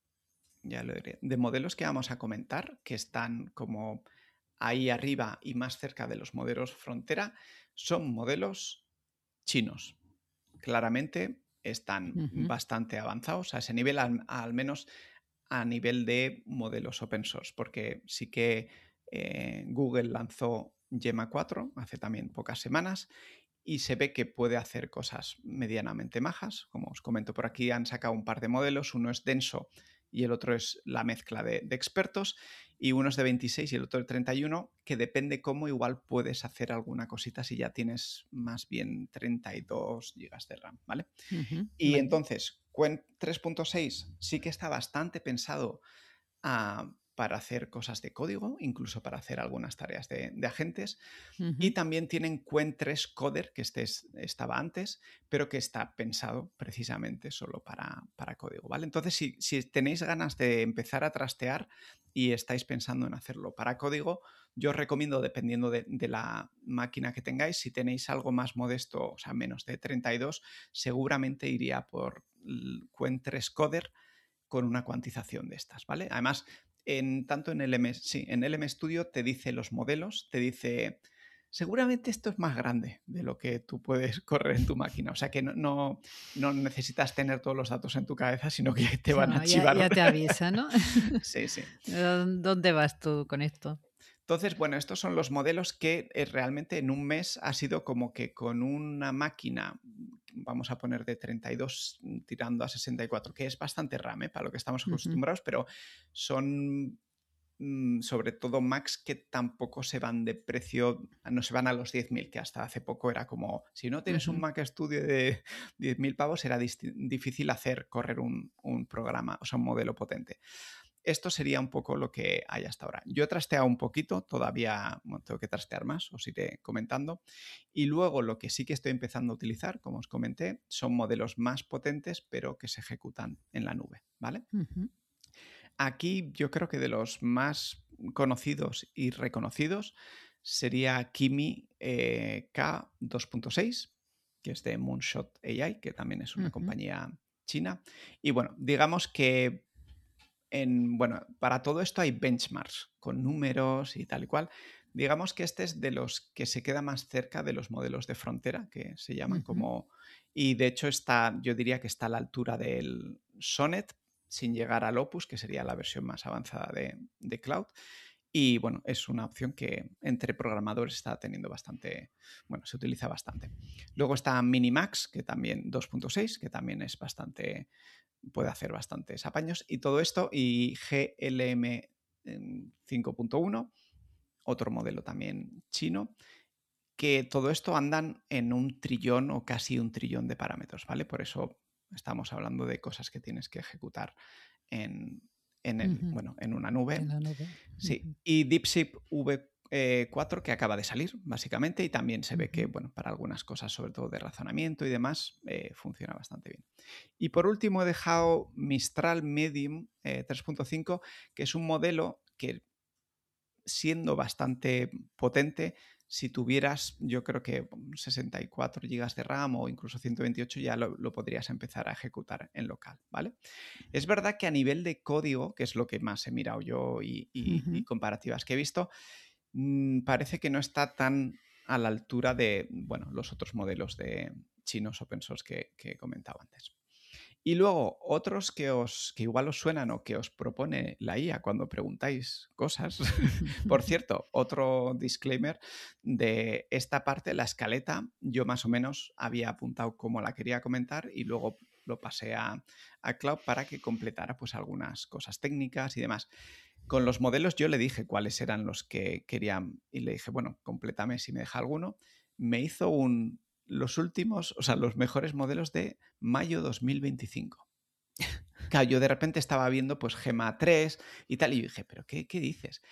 S2: ya lo diré, de modelos que vamos a comentar, que están como ahí arriba y más cerca de los modelos frontera, son modelos chinos. Claramente están
S1: Ujú.
S2: bastante avanzados a ese nivel, al, al menos a nivel de modelos open source, porque sí que eh, Google lanzó Gemma cuatro hace también pocas semanas y se ve que puede hacer cosas medianamente majas. Como os comento por aquí, han sacado un par de modelos, uno es denso y el otro es la mezcla de, de expertos, y uno es de veintiséis y el otro de treinta y uno, que depende cómo igual puedes hacer alguna cosita si ya tienes más bien treinta y dos gigas de RAM, ¿vale?
S1: Ujú.
S2: Y
S1: Vale.
S2: entonces, Qwen tres punto seis sí que está bastante pensado a, para hacer cosas de código, incluso para hacer algunas tareas de, de agentes. Y
S1: Ujú.
S2: también tienen Qwen tres Coder, que este es, estaba antes, pero que está pensado precisamente solo para, para código, ¿vale? Entonces, si, si tenéis ganas de empezar a trastear y estáis pensando en hacerlo para código, yo os recomiendo, dependiendo de, de la máquina que tengáis, si tenéis algo más modesto, o sea, menos de treinta y dos, seguramente iría por Qwen tres Coder con una cuantización de estas, ¿vale? Además, en, tanto en el M, sí, en el M Studio te dice los modelos, te dice, seguramente esto es más grande de lo que tú puedes correr en tu máquina. O sea que no, no, no necesitas tener todos los datos en tu cabeza, sino que te van a
S1: No, ya,
S2: chivar.
S1: ya te avisa, ¿no?
S2: Sí, sí.
S1: ¿Dónde vas tú con esto?
S2: Entonces, bueno, estos son los modelos que eh, realmente en un mes ha sido como que con una máquina, vamos a poner de treinta y dos tirando a sesenta y cuatro, que es bastante RAM, ¿eh? Para lo que estamos
S1: Ujú.
S2: acostumbrados, pero son sobre todo Macs que tampoco se van de precio, no se van a los diez mil, que hasta hace poco era como, si no tienes uh-huh. un Mac Studio de diez mil pavos, era difícil hacer correr un, un programa, o sea, un modelo potente. Esto sería un poco lo que hay hasta ahora. Yo he trasteado un poquito, todavía bueno, tengo que trastear más, os iré comentando. Y luego lo que sí que estoy empezando a utilizar, como os comenté, son modelos más potentes, pero que se ejecutan en la nube, ¿vale? Uh-huh. Aquí yo creo que de los más conocidos y reconocidos sería Kimi eh, K dos punto seis, que es de Moonshot A I, que también es una uh-huh. compañía china. Y bueno, digamos que en, bueno, para todo esto hay benchmarks con números y tal y cual. Digamos que este es de los que se queda más cerca de los modelos de frontera, que se llaman uh-huh. como... Y de hecho está, yo diría que está a la altura del Sonnet, sin llegar al Opus, que sería la versión más avanzada de, de Cloud. Y bueno, es una opción que entre programadores está teniendo bastante, bueno, se utiliza bastante. Luego está Minimax, que también dos punto seis, que también es bastante, puede hacer bastantes apaños. Y todo esto, y G L M cinco punto uno, otro modelo también chino, que todo esto andan en un trillón o casi un trillón de parámetros, ¿vale? Por eso estamos hablando de cosas que tienes que ejecutar en, en, el, uh-huh. bueno, en una nube.
S1: En la nube.
S2: Sí. Uh-huh. Y DeepSeek V cuatro, que acaba de salir, básicamente, y también se uh-huh. ve que, bueno, para algunas cosas, sobre todo de razonamiento y demás, eh, funciona bastante bien. Y por último he dejado Mistral Medium eh, tres punto cinco, que es un modelo que, siendo bastante potente, si tuvieras, yo creo que sesenta y cuatro gigas de RAM o incluso ciento veintiocho, ya lo, lo podrías empezar a ejecutar en local, ¿vale? Es verdad que a nivel de código, que es lo que más he mirado yo y, y, uh-huh. y comparativas que he visto, mmm, parece que no está tan a la altura de, bueno, los otros modelos de chinos open source que, que he comentado antes. Y luego, otros que, os, que igual os suenan o que os propone la I A cuando preguntáis cosas. Por cierto, otro disclaimer de esta parte, la escaleta, yo más o menos había apuntado cómo la quería comentar y luego lo pasé a, a Cloud para que completara pues algunas cosas técnicas y demás. Con los modelos yo le dije cuáles eran los que querían y le dije, bueno, complétame si me deja alguno. Me hizo un... los últimos, o sea, los mejores modelos de mayo dos mil veinticinco. Claro, yo de repente estaba viendo pues Gema tres y tal, y yo dije, ¿pero qué, qué dices?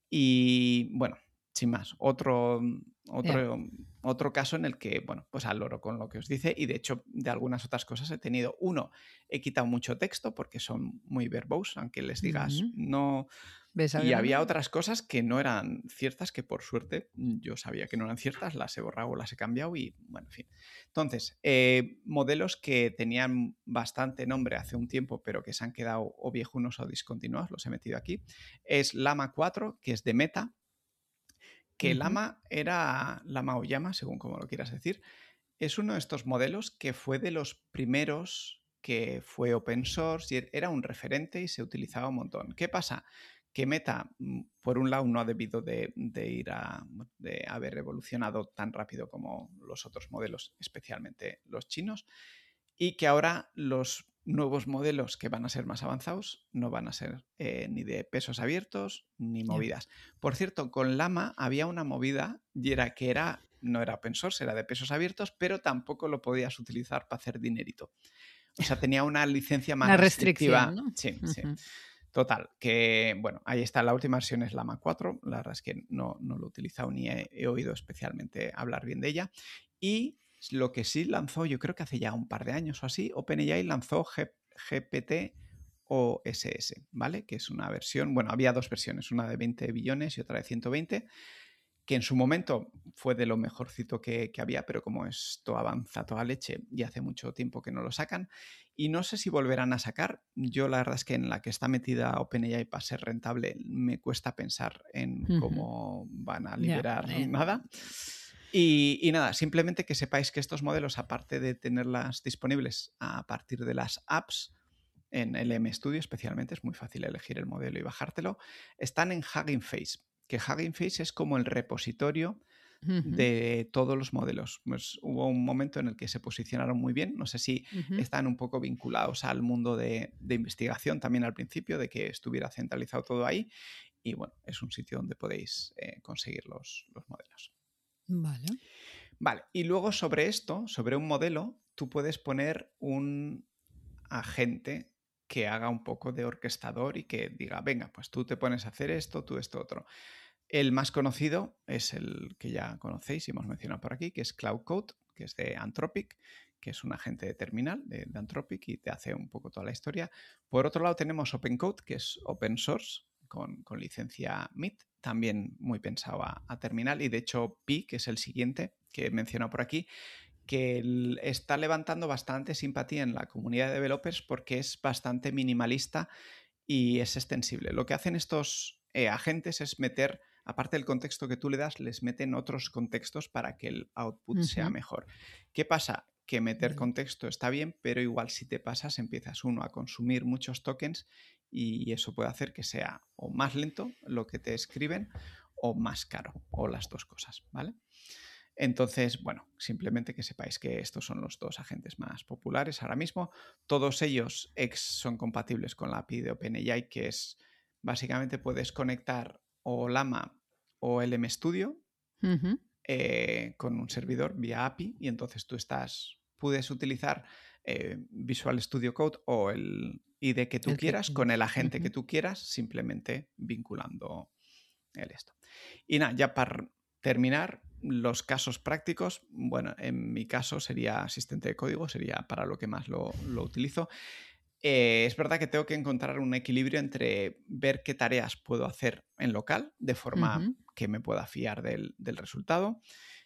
S2: Y bueno, sin más, otro, otro, yeah. otro caso en el que, bueno, pues al loro con lo que os dice, y de hecho de algunas otras cosas he tenido. Uno, he quitado mucho texto porque son muy verbose, aunque les digas uh-huh. no... Y había otras cosas que no eran ciertas, que por suerte yo sabía que no eran ciertas, las he borrado o las he cambiado y bueno, en fin. Entonces, eh, modelos que tenían bastante nombre hace un tiempo, pero que se han quedado o viejunos o discontinuados, los he metido aquí. Es Llama cuatro, que es de Meta, que uh-huh. Llama era Llama o Llama, según como lo quieras decir. Es uno de estos modelos que fue de los primeros que fue open source y era un referente y se utilizaba un montón. ¿Qué pasa? Que Meta, por un lado, no ha debido de, de ir a de haber evolucionado tan rápido como los otros modelos, especialmente los chinos, y que ahora los nuevos modelos que van a ser más avanzados no van a ser eh, ni de pesos abiertos ni movidas. Yeah. Por cierto, con Llama había una movida y era que era, no era open source, era de pesos abiertos, pero tampoco lo podías utilizar para hacer dinerito. O sea, tenía una licencia más
S1: una
S2: restrictiva.
S1: restricción, ¿no?
S2: Sí,
S1: uh-huh.
S2: sí. Total, que bueno, ahí está, la última versión es Llama cuatro, la verdad es que no, no lo he utilizado ni he, he oído especialmente hablar bien de ella. Y lo que sí lanzó, yo creo que hace ya un par de años o así, OpenAI lanzó G P T O S S, ¿vale? Que es una versión, bueno, había dos versiones, una de veinte billones y otra de ciento veinte, que en su momento fue de lo mejorcito que, que había, pero como esto avanza toda leche y hace mucho tiempo que no lo sacan, y no sé si volverán a sacar. Yo la verdad es que en la que está metida OpenAI para ser rentable me cuesta pensar en uh-huh. cómo van a liberar yeah. nada. Y, y nada, simplemente que sepáis que estos modelos, aparte de tenerlas disponibles a partir de las apps, en el M Studio especialmente, es muy fácil elegir el modelo y bajártelo, están en Hugging Face, que Hugging Face es como el repositorio uh-huh. de todos los modelos. Pues hubo un momento en el que se posicionaron muy bien, no sé si uh-huh. están un poco vinculados al mundo de, de investigación también al principio, de que estuviera centralizado todo ahí, y bueno, es un sitio donde podéis eh, conseguir los, los modelos.
S1: Vale.
S2: Vale, y luego sobre esto, sobre un modelo, tú puedes poner un agente que haga un poco de orquestador y que diga, venga, pues tú te pones a hacer esto, tú esto, otro. El más conocido es el que ya conocéis y hemos mencionado por aquí, que es Cloud Code, que es de Anthropic, que es un agente de terminal de, de Anthropic y te hace un poco toda la historia. Por otro lado tenemos OpenCode, que es open source, con, con licencia M I T, también muy pensado a, a terminal, y de hecho Pi, que es el siguiente que he mencionado por aquí, que el, está levantando bastante simpatía en la comunidad de developers porque es bastante minimalista y es extensible. Lo que hacen estos eh, agentes es meter, aparte del contexto que tú le das, les meten otros contextos para que el output uh-huh. sea mejor. ¿Qué pasa? Que meter vale. contexto está bien, pero igual si te pasas empiezas uno a consumir muchos tokens y eso puede hacer que sea o más lento lo que te escriben o más caro, o las dos cosas, ¿vale? Entonces, bueno, simplemente que sepáis que estos son los dos agentes más populares ahora mismo. Todos ellos ex son compatibles con la A P I de OpenAI, que es básicamente puedes conectar o Llama o el MStudio uh-huh. eh, con un servidor vía A P I y entonces tú estás, puedes utilizar eh, Visual Studio Code o el I D E que tú el quieras que con el agente uh-huh. que tú quieras, simplemente vinculando el esto. Y nada, ya para terminar, los casos prácticos, bueno, en mi caso sería asistente de código, sería para lo que más lo, lo utilizo. Eh, es verdad que tengo que encontrar un equilibrio entre ver qué tareas puedo hacer en local, de forma uh-huh. que me pueda fiar del, del resultado.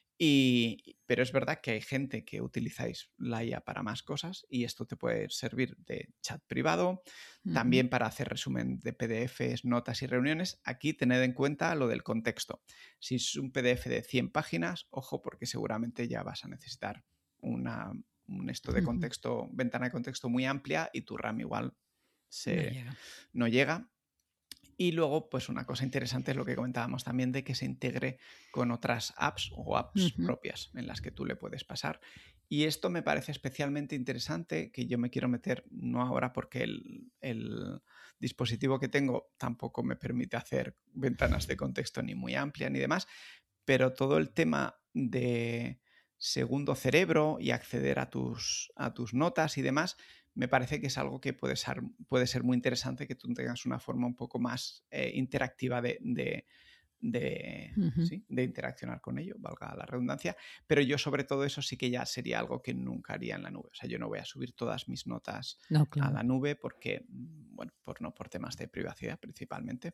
S2: Y, pero es verdad que hay gente que utilizáis la I A para más cosas y esto te puede servir de chat privado, uh-huh. también para hacer resumen de P D Fs, notas y reuniones. Aquí tened en cuenta lo del contexto. Si es un P D F de cien páginas, ojo, porque seguramente ya vas a necesitar una, un esto de contexto, uh-huh. ventana de contexto muy amplia y tu RAM igual se,
S1: no llega.
S2: No llega. Y luego, pues una cosa interesante es lo que comentábamos también de que se integre con otras apps o apps uh-huh. propias en las que tú le puedes pasar. Y esto me parece especialmente interesante, que yo me quiero meter, no ahora porque el, el dispositivo que tengo tampoco me permite hacer ventanas de contexto ni muy amplias ni demás, pero todo el tema de segundo cerebro y acceder a tus, a tus notas y demás, me parece que es algo que puede ser, puede ser muy interesante, que tú tengas una forma un poco más eh, interactiva de, de, de, uh-huh. ¿sí? de interaccionar con ello, valga la redundancia, pero yo sobre todo eso sí que ya sería algo que nunca haría en la nube. O sea, yo no voy a subir todas mis notas
S1: no, claro.
S2: a la nube porque, bueno, por, no, por temas de privacidad principalmente.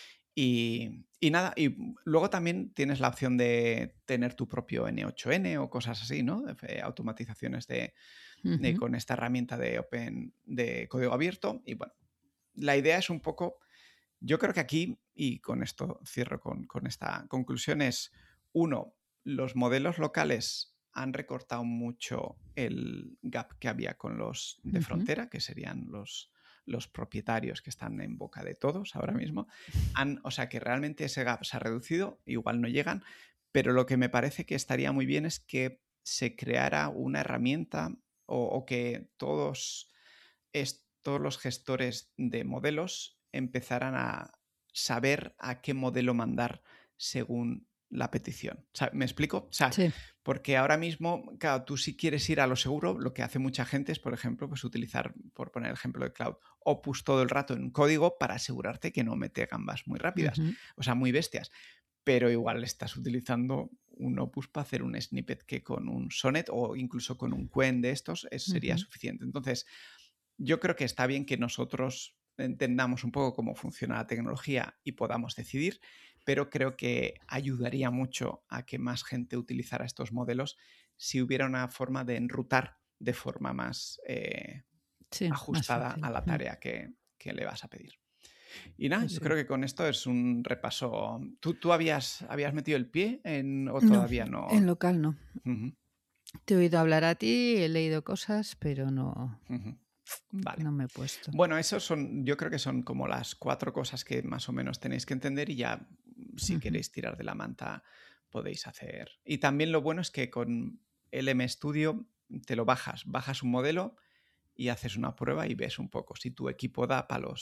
S2: Y, y nada, y luego también tienes la opción de tener tu propio N ocho N o cosas así, ¿no? De, automatizaciones de, uh-huh. de, con esta herramienta de Open, de código abierto. Y bueno, la idea es un poco, yo creo que aquí, y con esto cierro con, con esta conclusión, es uno, los modelos locales han recortado mucho el gap que había con los de uh-huh. frontera, que serían los... los propietarios que están en boca de todos ahora mismo, han, o sea que realmente ese gap se ha reducido, igual no llegan, pero lo que me parece que estaría muy bien es que se creara una herramienta o, o que todos, es, todos los gestores de modelos empezaran a saber a qué modelo mandar según la petición. O sea, ¿me explico? O sea,
S1: sí.
S2: Porque ahora mismo, claro, tú si quieres ir a lo seguro, lo que hace mucha gente es, por ejemplo, pues utilizar, por poner el ejemplo de Cloud, Opus todo el rato en código para asegurarte que no mete gambas muy rápidas, uh-huh. o sea, muy bestias. Pero igual estás utilizando un Opus para hacer un snippet que con un Sonnet o incluso con un Quen de estos es, sería uh-huh. suficiente. Entonces, yo creo que está bien que nosotros entendamos un poco cómo funciona la tecnología y podamos decidir, pero creo que ayudaría mucho a que más gente utilizara estos modelos si hubiera una forma de enrutar de forma más eh, sí, ajustada más a la tarea que, que le vas a pedir. Y nada, pues yo sí. creo que con esto es un repaso. ¿Tú, tú habías, habías metido el pie en, o todavía no?
S1: no? En local no.
S2: Uh-huh.
S1: Te he oído hablar a ti, he leído cosas, pero no...
S2: Uh-huh. Vale.
S1: No me he puesto.
S2: Bueno, esos son, yo creo que son como las cuatro cosas que más o menos tenéis que entender y ya si uh-huh. queréis tirar de la manta podéis hacer. Y también lo bueno es que con el MStudio te lo bajas, bajas un modelo y haces una prueba y ves un poco si tu equipo da para los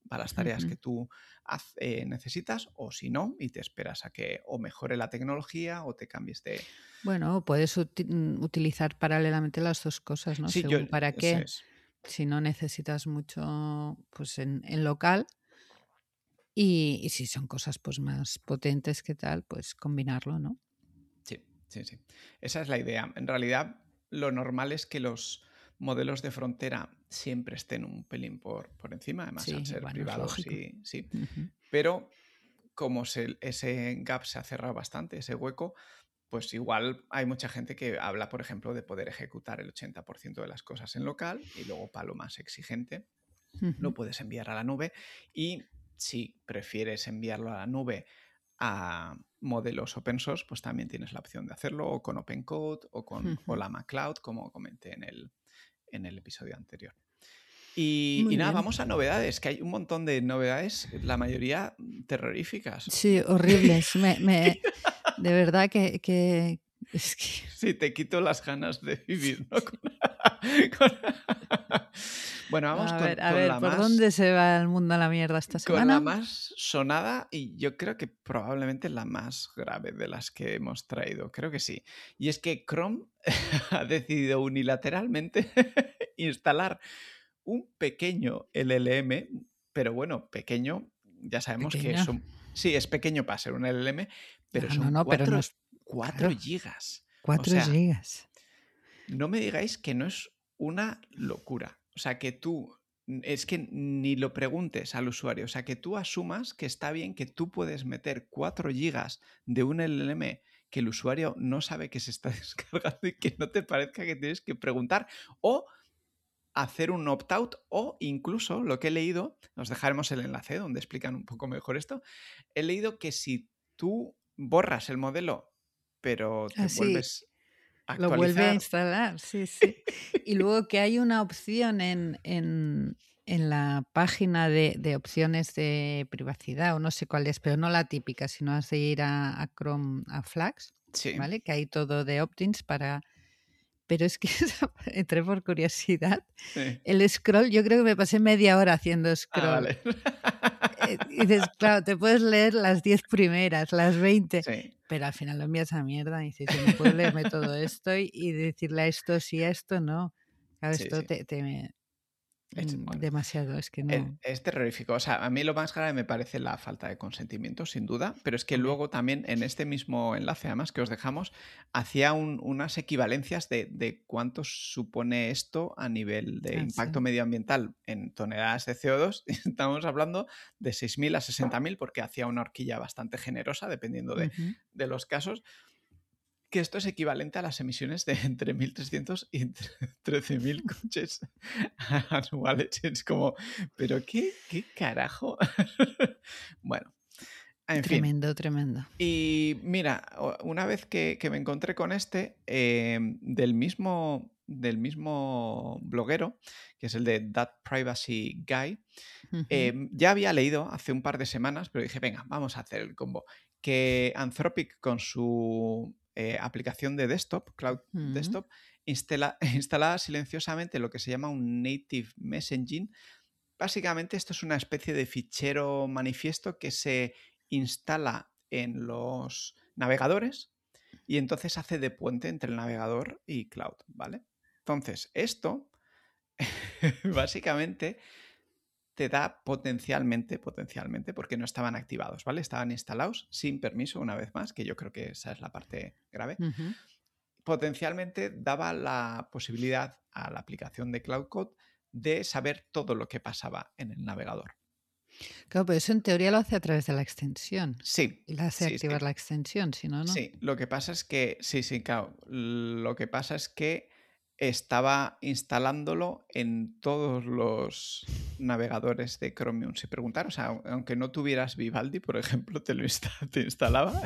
S2: para las tareas
S1: Ujú.
S2: que tú haz- eh, necesitas, o si no, y te esperas a que o mejore la tecnología o te cambies de...
S1: Bueno, puedes uti- mm, utilizar paralelamente las dos cosas, ¿no?
S2: Sí, yo,
S1: Según para
S2: eso
S1: qué.
S2: es.
S1: Si no necesitas mucho, pues en, en local. Y, y si son cosas pues más potentes que tal, pues combinarlo, ¿no?
S2: Sí, sí, sí. Esa es la idea. En realidad, lo normal es que los modelos de frontera siempre estén un pelín por, por encima, además al
S1: Sí,
S2: ser
S1: bueno, es
S2: privados,
S1: lógico.
S2: y sí.
S1: Ujú,
S2: Pero como se- ese gap se ha cerrado bastante, ese hueco, pues igual hay mucha gente que habla, por ejemplo, de poder ejecutar el ochenta por ciento de las cosas en local y luego para lo más exigente lo
S1: ujú,
S2: puedes enviar a la nube. Y si prefieres enviarlo a la nube a modelos open source, pues también tienes la opción de hacerlo o con OpenCode o con
S1: ujú.
S2: Olama Cloud, como comenté en el, en el episodio anterior. Y, y
S1: Muy
S2: nada,
S1: bien.
S2: vamos a novedades, que hay un montón de novedades, la mayoría terroríficas.
S1: Sí, horribles. Me, me, de verdad que, que es que
S2: Sí, te quito las ganas de vivir, ¿no? Con- con- Bueno, vamos
S1: a
S2: con,
S1: ver, a
S2: con
S1: ver,
S2: la
S1: ¿por
S2: más
S1: dónde se va el mundo a la mierda esta
S2: con la
S1: semana?
S2: más sonada y yo creo que probablemente la más grave de las que hemos traído. Creo que sí. Y es que Chrome ha decidido unilateralmente instalar un pequeño L L M, pero bueno, pequeño, ya sabemos que
S1: Pequeño.
S2: son... Sí, es pequeño para ser un L L M, pero
S1: Ah, no,
S2: son
S1: no, pero no
S2: cuatro
S1: es.
S2: cuatro
S1: Claro,
S2: gigas. O
S1: cuatro
S2: sea,
S1: gigas.
S2: no me digáis que no es una locura. O sea, que tú, es que ni lo preguntes al usuario. O sea, que tú asumas que está bien que tú puedes meter cuatro gigas de un L L M que el usuario no sabe que se está descargando y que no te parezca que tienes que preguntar o hacer un opt-out, o incluso lo que he leído, os dejaremos el enlace donde explican un poco mejor esto. He leído que si tú borras el modelo pero te
S1: Así,
S2: vuelves a
S1: lo vuelve a
S2: actualizar.
S1: instalar, sí, sí. Y luego que hay una opción en, en, en la página de, de opciones de privacidad, o no sé cuál es, pero no la típica, sino has de ir a, a Chrome, a Flags,
S2: Sí.
S1: ¿vale? Que hay todo de opt-ins para... Pero es que entré por curiosidad.
S2: Sí.
S1: El scroll, yo creo que me pasé media hora haciendo
S2: Ah,
S1: scroll.
S2: vale.
S1: Eh, Y dices, claro, te puedes leer las diez primeras, las veinte,
S2: Sí,
S1: pero al final lo envías a mierda y dices, yo no puedo leerme todo esto y, y decirle a esto sí, a esto no. Claro,
S2: sí,
S1: esto
S2: sí.
S1: te, te me-
S2: Es,
S1: mm,
S2: bueno,
S1: demasiado, es que
S2: es,
S1: no.
S2: es terrorífico. O sea, a mí lo más grave me parece la falta de consentimiento, sin duda, pero es que
S1: Hombre,
S2: luego también en este mismo enlace, además, que os dejamos, hacía un- unas equivalencias de, de cuánto supone esto a nivel de
S1: ah,
S2: impacto
S1: sí.
S2: medioambiental en toneladas de C O dos. Estamos hablando de seis mil a sesenta mil, porque hacía una horquilla bastante generosa, dependiendo de,
S1: Ujú.
S2: de los casos. Que esto es equivalente a las emisiones de entre mil trescientos y trece mil coches anuales. Es como, ¿pero qué, qué carajo? Bueno, en fin.
S1: Tremendo, tremendo.
S2: Y mira, o- una vez que, que me encontré con este, eh, del mismo, del mismo bloguero, que es el de That Privacy Guy,
S1: Ujú,
S2: eh, ya había leído hace un par de semanas, pero dije, venga, vamos a hacer el combo. Que Anthropic con su eh, aplicación de desktop, Cloud
S1: ujú.
S2: Desktop, instala, instala silenciosamente lo que se llama un Native Messaging. Básicamente esto es una especie de fichero manifiesto que se instala en los navegadores y entonces hace de puente entre el navegador y cloud, ¿vale? Entonces, esto básicamente te da potencialmente, potencialmente, porque no estaban activados, ¿vale? Estaban instalados sin permiso, una vez más, que yo creo que esa es la parte grave.
S1: Ujú.
S2: Potencialmente daba la posibilidad a la aplicación de Cloud Code de saber todo lo que pasaba en el navegador.
S1: Claro, pero eso en teoría lo hace a través de la extensión.
S2: Sí,
S1: Y la hace
S2: sí,
S1: activar
S2: sí.
S1: la extensión, si no, no.
S2: Sí, lo que pasa es que, sí, sí, claro, lo que pasa es que estaba instalándolo en todos los navegadores de Chromium. Si preguntar, o sea, au- aunque no tuvieras Vivaldi, por ejemplo, te lo insta- te instalaba.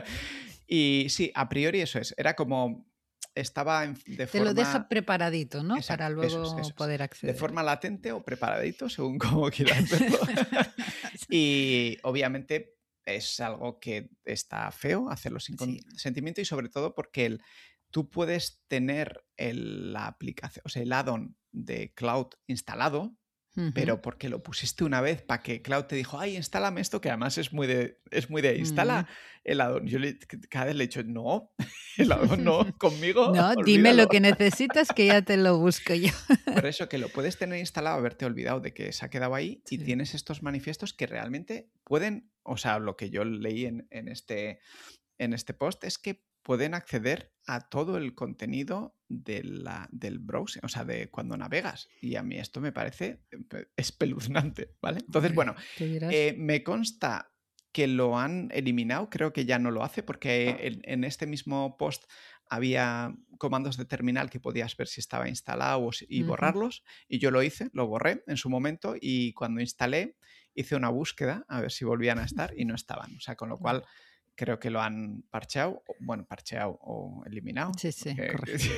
S2: Y sí, a priori eso es. Era como, estaba en- de
S1: Te lo deja
S2: forma...
S1: preparadito, ¿no? Para
S2: Exacto, eso es,
S1: luego
S2: eso es.
S1: poder
S2: De
S1: acceder.
S2: forma latente o preparadito, según como quieras verlo. Y obviamente es algo que está feo hacerlo sin
S1: Sí.
S2: consentimiento, y sobre todo porque el, tú puedes tener el- la aplicación, o sea, el add-on de cloud instalado
S1: Ujú.
S2: pero porque lo pusiste una vez para que Cloud te dijo, ay, instálame esto, que además es muy de, es muy de instala
S1: Mm.
S2: el addon. Yo le- cada vez le he dicho, no, el addon no, conmigo,
S1: No, dime
S2: olvídalo.
S1: lo que necesitas que ya te lo busco yo.
S2: Por eso que lo puedes tener instalado, haberte olvidado de que se ha quedado ahí y
S1: Sí.
S2: tienes estos manifiestos que realmente pueden, o sea, lo que yo leí en, en este, en este post es que pueden acceder a todo el contenido de la, del browser, o sea, de cuando navegas. Y a mí esto me parece eh, espeluznante, ¿vale? Entonces, bueno,
S1: Hombre, tú dirás.
S2: eh, me consta que lo han eliminado, creo que ya no lo hace, porque en, en este mismo post había comandos de terminal que podías ver si estaba instalado o si- y
S1: Ujú.
S2: borrarlos, y yo lo hice, lo borré en su momento, y cuando instalé hice una búsqueda a ver si volvían a estar y no estaban. O sea, con lo cual creo que lo han parcheado, o- bueno, parcheado o eliminado.
S1: Sí, sí,
S2: porque-
S1: correcto.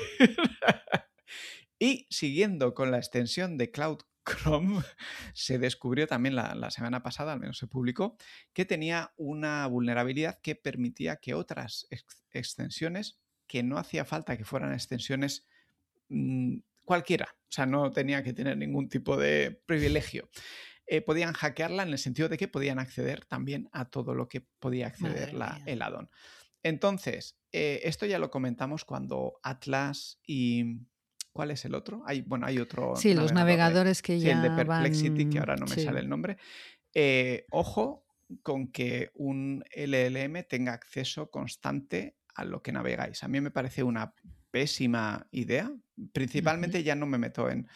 S2: Y siguiendo con la extensión de Cloud Chrome, se descubrió también la, la semana pasada, al menos se publicó, que tenía una vulnerabilidad que permitía que otras ex- extensiones, que no hacía falta que fueran extensiones mm, cualquiera, o sea, no tenía que tener ningún tipo de privilegio, eh, podían hackearla en el sentido de que podían acceder también a todo lo que podía acceder
S1: Madre
S2: la,
S1: mía.
S2: el addon. Entonces, eh, esto ya lo comentamos cuando Atlas y... ¿Cuál es el otro? Hay, bueno, hay otro
S1: Sí, los
S2: navegador de...
S1: navegadores que
S2: Sí, el de
S1: ya
S2: Perplexity, que
S1: van.
S2: ahora no me
S1: Sí.
S2: sale el nombre. Eh, ojo con que un L L M tenga acceso constante a lo que navegáis. A mí me parece una pésima idea. Principalmente
S1: Ujú.
S2: ya no me meto en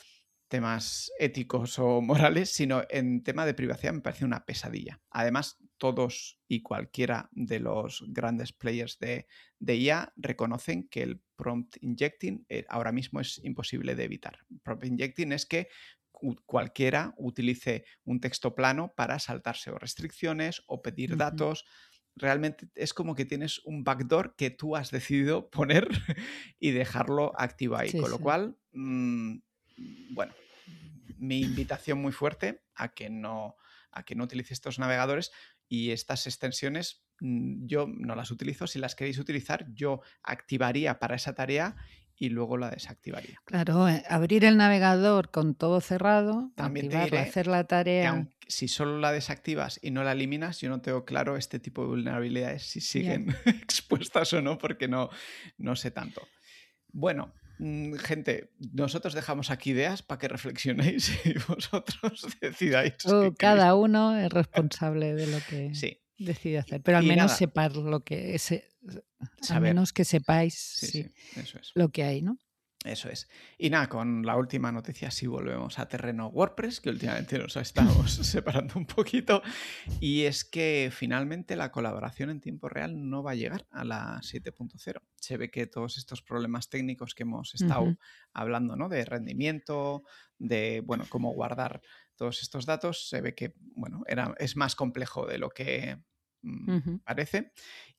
S2: temas éticos o morales, sino en tema de privacidad me parece una pesadilla. Además, todos y cualquiera de los grandes players de, de I A reconocen que el prompt injecting eh, ahora mismo es imposible de evitar. Prompt injecting es que cu- cualquiera utilice un texto plano para saltarse o restricciones o pedir
S1: Ujú.
S2: datos. Realmente es como que tienes un backdoor que tú has decidido poner y dejarlo activo ahí.
S1: Sí,
S2: Con lo
S1: sí.
S2: cual, mmm, bueno, mi invitación muy fuerte a que no, a que no utilice estos navegadores y estas extensiones. mm, Yo no las utilizo. Si las queréis utilizar, yo activaría para esa tarea y luego la desactivaría.
S1: Claro, eh, abrir el navegador con todo cerrado,
S2: También te
S1: activarla,
S2: diré
S1: hacer la
S2: que
S1: tarea.
S2: aunque, si solo la desactivas y no la eliminas, yo no tengo claro este tipo de vulnerabilidades si
S1: Ya.
S2: siguen expuestas o no, porque no, no sé tanto. Bueno, mm, gente, nosotros dejamos aquí ideas para que reflexionéis y vosotros decidáis
S1: O
S2: qué queréis.
S1: cada uno es responsable de lo que
S2: Sí.
S1: decide
S2: Y,
S1: hacer, pero al
S2: y
S1: menos
S2: nada,
S1: separ lo que se, al
S2: saber.
S1: menos que sepáis
S2: Sí,
S1: sí,
S2: sí, eso es.
S1: lo que hay, ¿no?
S2: Eso es. Y nada, con la última noticia sí volvemos a terreno WordPress, que últimamente nos estamos separando un poquito. Y es que finalmente la colaboración en tiempo real no va a llegar a la siete punto cero. Se ve que todos estos problemas técnicos que hemos estado
S1: Ujú.
S2: hablando, ¿no? De rendimiento, de, bueno, cómo guardar todos estos datos, se ve que, bueno, era, es más complejo de lo que mm,
S1: Ujú.
S2: parece.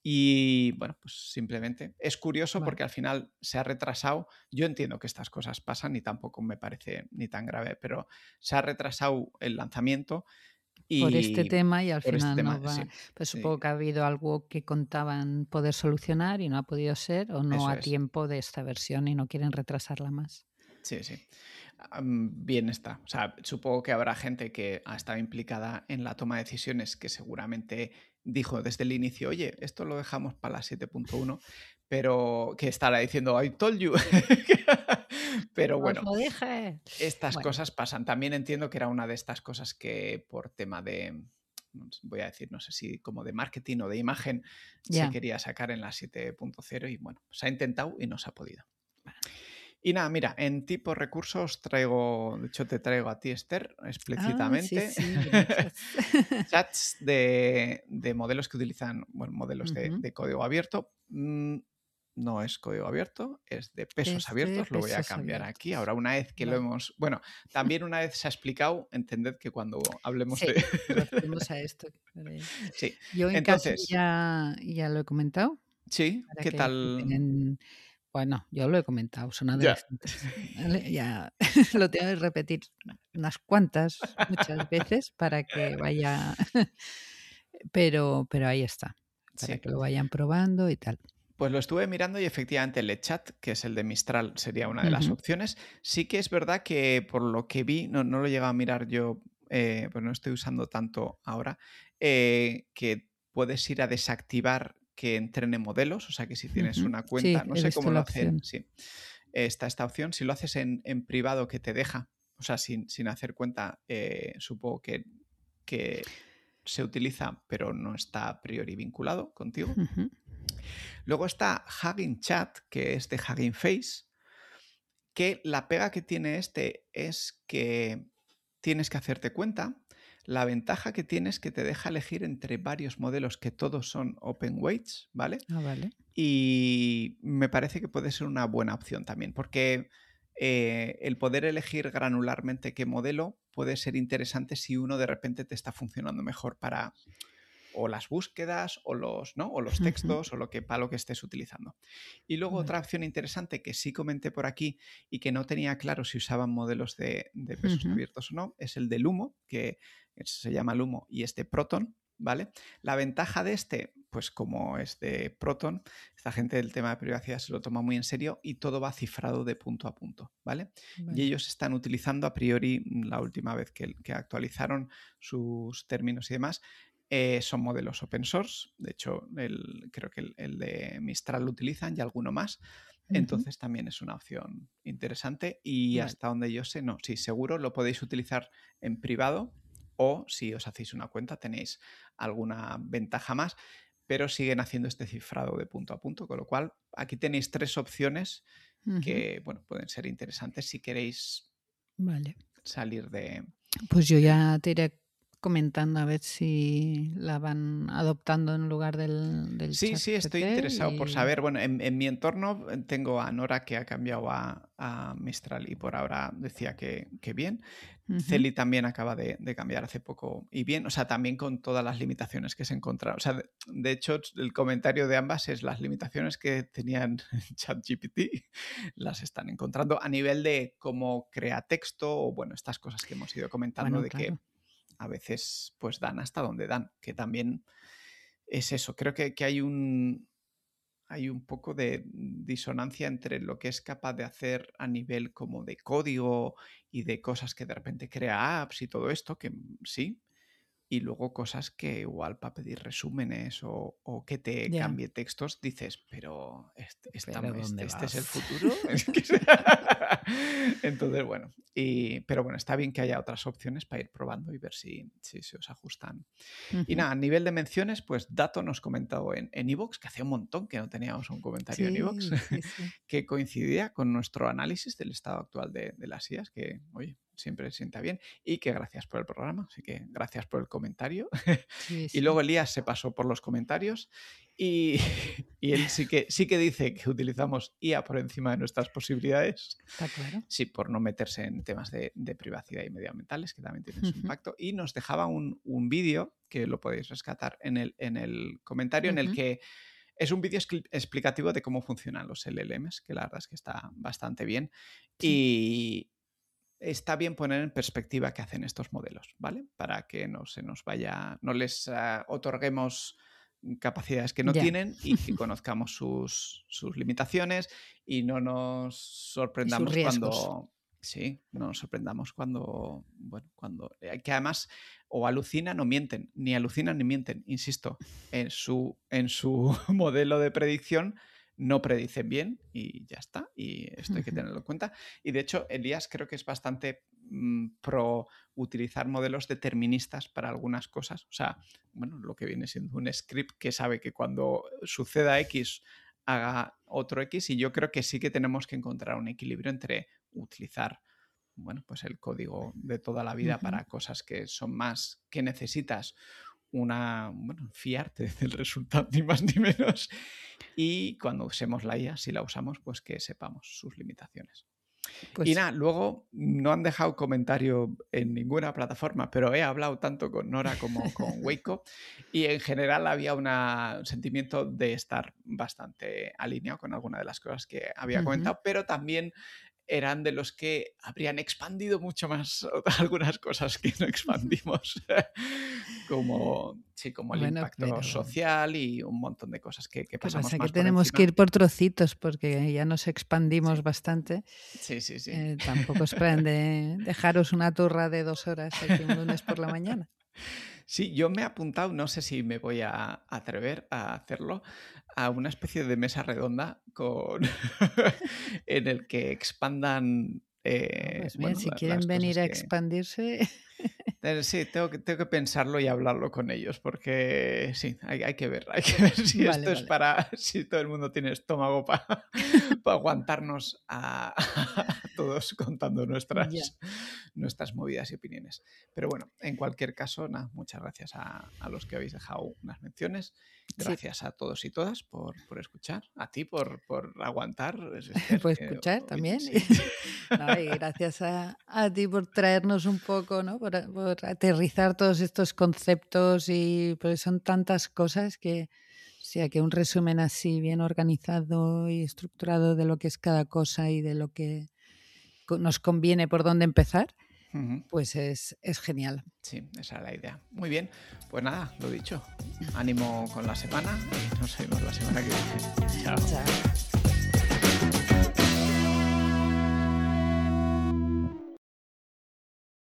S2: Y, bueno, pues simplemente es curioso
S1: Vale.
S2: porque al final se ha retrasado. Yo entiendo que estas cosas pasan y tampoco me parece ni tan grave, pero se ha retrasado el lanzamiento
S1: Por este
S2: y
S1: tema y al
S2: por este
S1: final
S2: tema,
S1: no va.
S2: sí.
S1: Pues
S2: Sí,
S1: supongo que ha habido algo que contaban poder solucionar y no ha podido ser o no
S2: eso
S1: a
S2: es.
S1: tiempo de esta versión y no quieren retrasarla más.
S2: Sí, sí. Am, bien está. O sea, supongo que habrá gente que ha estado implicada en la toma de decisiones que seguramente dijo desde el inicio, oye, esto lo dejamos para la siete punto uno, pero que estará diciendo, I told you. Pero
S1: ¡Os
S2: bueno,
S1: lo dije!
S2: estas
S1: Bueno,
S2: cosas pasan. También entiendo que era una de estas cosas que por tema de, no sé, voy a decir, no sé si como de marketing o de imagen, se
S1: ya.
S2: quería sacar en la siete punto cero y bueno, se ha intentado y no se ha podido. Y nada, mira, en tipo recursos traigo, de hecho te traigo a ti, Esther,
S1: Ah, sí,
S2: explícitamente,
S1: sí, gracias.
S2: chats de, de modelos que utilizan, bueno, modelos de,
S1: Ujú.
S2: de código abierto. Mm, no es código abierto, es de pesos
S1: Es de
S2: abiertos, lo voy a
S1: pesos
S2: cambiar aquí.
S1: abiertos.
S2: Ahora, una vez que lo
S1: Vale.
S2: hemos, bueno, también una vez se ha explicado, entended que cuando hablemos
S1: Sí,
S2: de...
S1: nos referimos a esto. Vale.
S2: Sí,
S1: Yo en casa
S2: entonces,
S1: ya, ya lo he comentado
S2: sí,
S1: para
S2: ¿qué
S1: que
S2: tal?
S1: tienen. Bueno, yo lo he comentado, son
S2: Ya,
S1: adolescentes, ¿vale? Ya lo tengo que repetir unas cuantas, muchas veces para que vaya, pero pero ahí está, para
S2: sí.
S1: que lo vayan probando y tal.
S2: Pues lo estuve mirando y efectivamente el LeChat, que es el de Mistral, sería una de las
S1: Ujú.
S2: opciones. Sí que es verdad que por lo que vi, no, no lo he llegado a mirar yo, eh, pues no estoy usando tanto ahora, eh, que puedes ir a desactivar que entrene modelos, o sea que si tienes
S1: Ujú.
S2: una
S1: Sí,
S2: cuenta, no
S1: he
S2: sé
S1: visto
S2: cómo
S1: la
S2: lo hacen,
S1: opción.
S2: sí, está esta opción, si lo haces en, en privado que te deja, o sea, sin, sin hacer cuenta, eh, supongo que, que se utiliza, pero no está a priori vinculado contigo.
S1: Ujú.
S2: Luego está Hugging Chat, que es de Hugging Face, que la pega que tiene este es que tienes que hacerte cuenta. La ventaja que tiene es que te deja elegir entre varios modelos que todos son open weights, ¿vale?
S1: Ah, vale.
S2: Y me parece que puede ser una buena opción también, porque eh, el poder elegir granularmente qué modelo puede ser interesante si uno de repente te está funcionando mejor para o las búsquedas o los, ¿no? o los
S1: Ujú.
S2: textos o lo que, para lo que estés utilizando. Y luego
S1: Vale.
S2: otra opción interesante que sí comenté por aquí y que no tenía claro si usaban modelos de, de pesos
S1: Ujú.
S2: abiertos o no, es el de Lumo, que se llama Lumo, y este Proton, ¿vale? La ventaja de este, pues como es de Proton, esta gente del tema de privacidad se lo toma muy en serio y todo va cifrado de punto a punto, ¿vale? Y
S1: Vale.
S2: ellos están utilizando a priori, la última vez que, que actualizaron sus términos y demás, eh, son modelos open source. De hecho, el, creo que el, el de Mistral lo utilizan y alguno más.
S1: Ujú.
S2: Entonces también es una opción interesante y
S1: Vale.
S2: hasta donde yo sé, no, sí, seguro lo podéis utilizar en privado o si os hacéis una cuenta tenéis alguna ventaja más, pero siguen haciendo este cifrado de punto a punto, con lo cual aquí tenéis tres opciones
S1: Ujú.
S2: que, bueno, pueden ser interesantes si queréis
S1: Vale.
S2: salir de,
S1: Pues yo
S2: de
S1: ya te iré comentando a ver si la van adoptando en lugar del, del
S2: Sí,
S1: chat
S2: sí, estoy
S1: G P T
S2: interesado por
S1: y...
S2: saber. Bueno, en, en mi entorno eh, tengo a Nora que ha cambiado a, a Mistral y por ahora decía que, que bien.
S1: Ujú.
S2: Celi también acaba de, de cambiar hace poco y bien, o sea, también con todas las limitaciones que se encontraron. O sea, de, de hecho, el comentario de ambas es las limitaciones que tenían ChatGPT las están encontrando a nivel de cómo crea texto o, bueno, estas cosas que hemos ido comentando
S1: Bueno,
S2: de que
S1: claro.
S2: a veces pues dan hasta donde dan, que también es eso. Creo que, que hay un, hay un poco de disonancia entre lo que es capaz de hacer a nivel como de código y de cosas que de repente crea apps y todo esto, que sí, y luego cosas que igual para pedir resúmenes o, o que te
S1: Ya.
S2: cambie textos dices, pero este, esta-
S1: Pero
S2: este,
S1: ¿dónde
S2: este es el
S1: vas?
S2: futuro. Es que- Entonces, bueno, y, pero bueno, está bien que haya otras opciones para ir probando y ver si, si se os ajustan. Y
S1: Ujú.
S2: nada, a nivel de menciones, pues Dato nos comentó en en iVoox, que hacía un montón que no teníamos un comentario en iVoox,
S1: Sí, sí, sí.
S2: que coincidía con nuestro análisis del estado actual de, de las I As, que, oye, siempre sienta bien, y que gracias por el programa, así que gracias por el comentario.
S1: Sí,
S2: Y
S1: sí.
S2: luego Elías se pasó por los comentarios y, y él sí que, sí que dice que utilizamos I A por encima de nuestras posibilidades.
S1: Está claro.
S2: Sí, por no meterse en temas de, de privacidad y medioambientales, que también tienen su
S1: Ujú.
S2: impacto. Y nos dejaba un, un vídeo, que lo podéis rescatar en el, en el comentario, en el
S1: Ujú.
S2: que es un vídeo expli- explicativo de cómo funcionan los L L Ms, que la verdad es que está bastante bien.
S1: Sí.
S2: Y está bien poner en perspectiva qué hacen estos modelos, ¿vale? Para que no se nos vaya, no les uh, otorguemos capacidades que no
S1: Ya.
S2: tienen y que conozcamos sus, sus limitaciones y no nos
S1: Y sus
S2: sorprendamos
S1: riesgos.
S2: cuando, sí, no nos sorprendamos cuando, bueno, cuando, eh, que además o alucinan o mienten, ni alucinan ni mienten, insisto, en su, en su modelo de predicción no predicen bien y ya está, y esto hay que
S1: Ujú.
S2: tenerlo en cuenta. Y de hecho, Elías creo que es bastante mmm, pro utilizar modelos deterministas para algunas cosas. O sea, bueno, lo que viene siendo un script que sabe que cuando suceda X haga otro X, y yo creo que sí que tenemos que encontrar un equilibrio entre utilizar, bueno, pues el código de toda la vida
S1: Ujú.
S2: para cosas que son más que necesitas una, bueno, fiarte del resultado ni más ni menos, y cuando usemos la I A, si la usamos, pues que sepamos sus limitaciones.
S1: Pues
S2: Y
S1: sí.
S2: nada, luego no han dejado comentario en ninguna plataforma, pero he hablado tanto con Nora como con Waco y en general había una, un sentimiento de estar bastante alineado con alguna de las cosas que había
S1: Ujú.
S2: comentado, pero también eran de los que habrían expandido mucho más algunas cosas que no expandimos. como, sí, como el
S1: Bueno,
S2: impacto
S1: pero
S2: social y un montón de cosas que, que
S1: ¿qué
S2: pasamos
S1: pasa? Que
S2: más por
S1: tenemos que
S2: encima.
S1: ir por trocitos porque ya nos expandimos
S2: Sí,
S1: bastante.
S2: sí, sí, sí.
S1: Eh, tampoco es plan de dejaros una turra de dos horas aquí un lunes por la mañana.
S2: Sí, yo me he apuntado, no sé si me voy a atrever a hacerlo, a una especie de mesa redonda con en el que expandan,
S1: Ah,
S2: eh,
S1: pues bien,
S2: bueno,
S1: si
S2: la- las
S1: quieren
S2: cosas
S1: venir a
S2: que...
S1: expandirse,
S2: Eh, Sí, tengo que, tengo que pensarlo y hablarlo con ellos porque sí, hay, hay que ver, hay que ver si
S1: vale,
S2: esto es
S1: vale.
S2: para, si todo el mundo tiene estómago para aguantarnos a, a todos contando
S1: Ya.
S2: nuestras, nuestras movidas y opiniones. Pero bueno, en cualquier caso, nada, muchas gracias a, a los que habéis dejado unas menciones.
S1: Sí,
S2: Gracias a todos y todas por, por escuchar, a ti por, por aguantar, Esther,
S1: pues
S2: que
S1: escuchar
S2: hoy
S1: también.
S2: sí.
S1: No, y gracias a, a ti por traernos un poco, ¿no? Por, por aterrizar todos estos conceptos y pues son tantas cosas que, o sea, que un resumen así bien organizado y estructurado de lo que es cada cosa y de lo que co- nos conviene por dónde empezar,
S2: Ujú.
S1: pues es, es genial.
S2: Sí, esa es la idea. Muy bien, pues nada, lo dicho. Ánimo con la semana y nos vemos la semana que viene. Chao.
S1: Chao.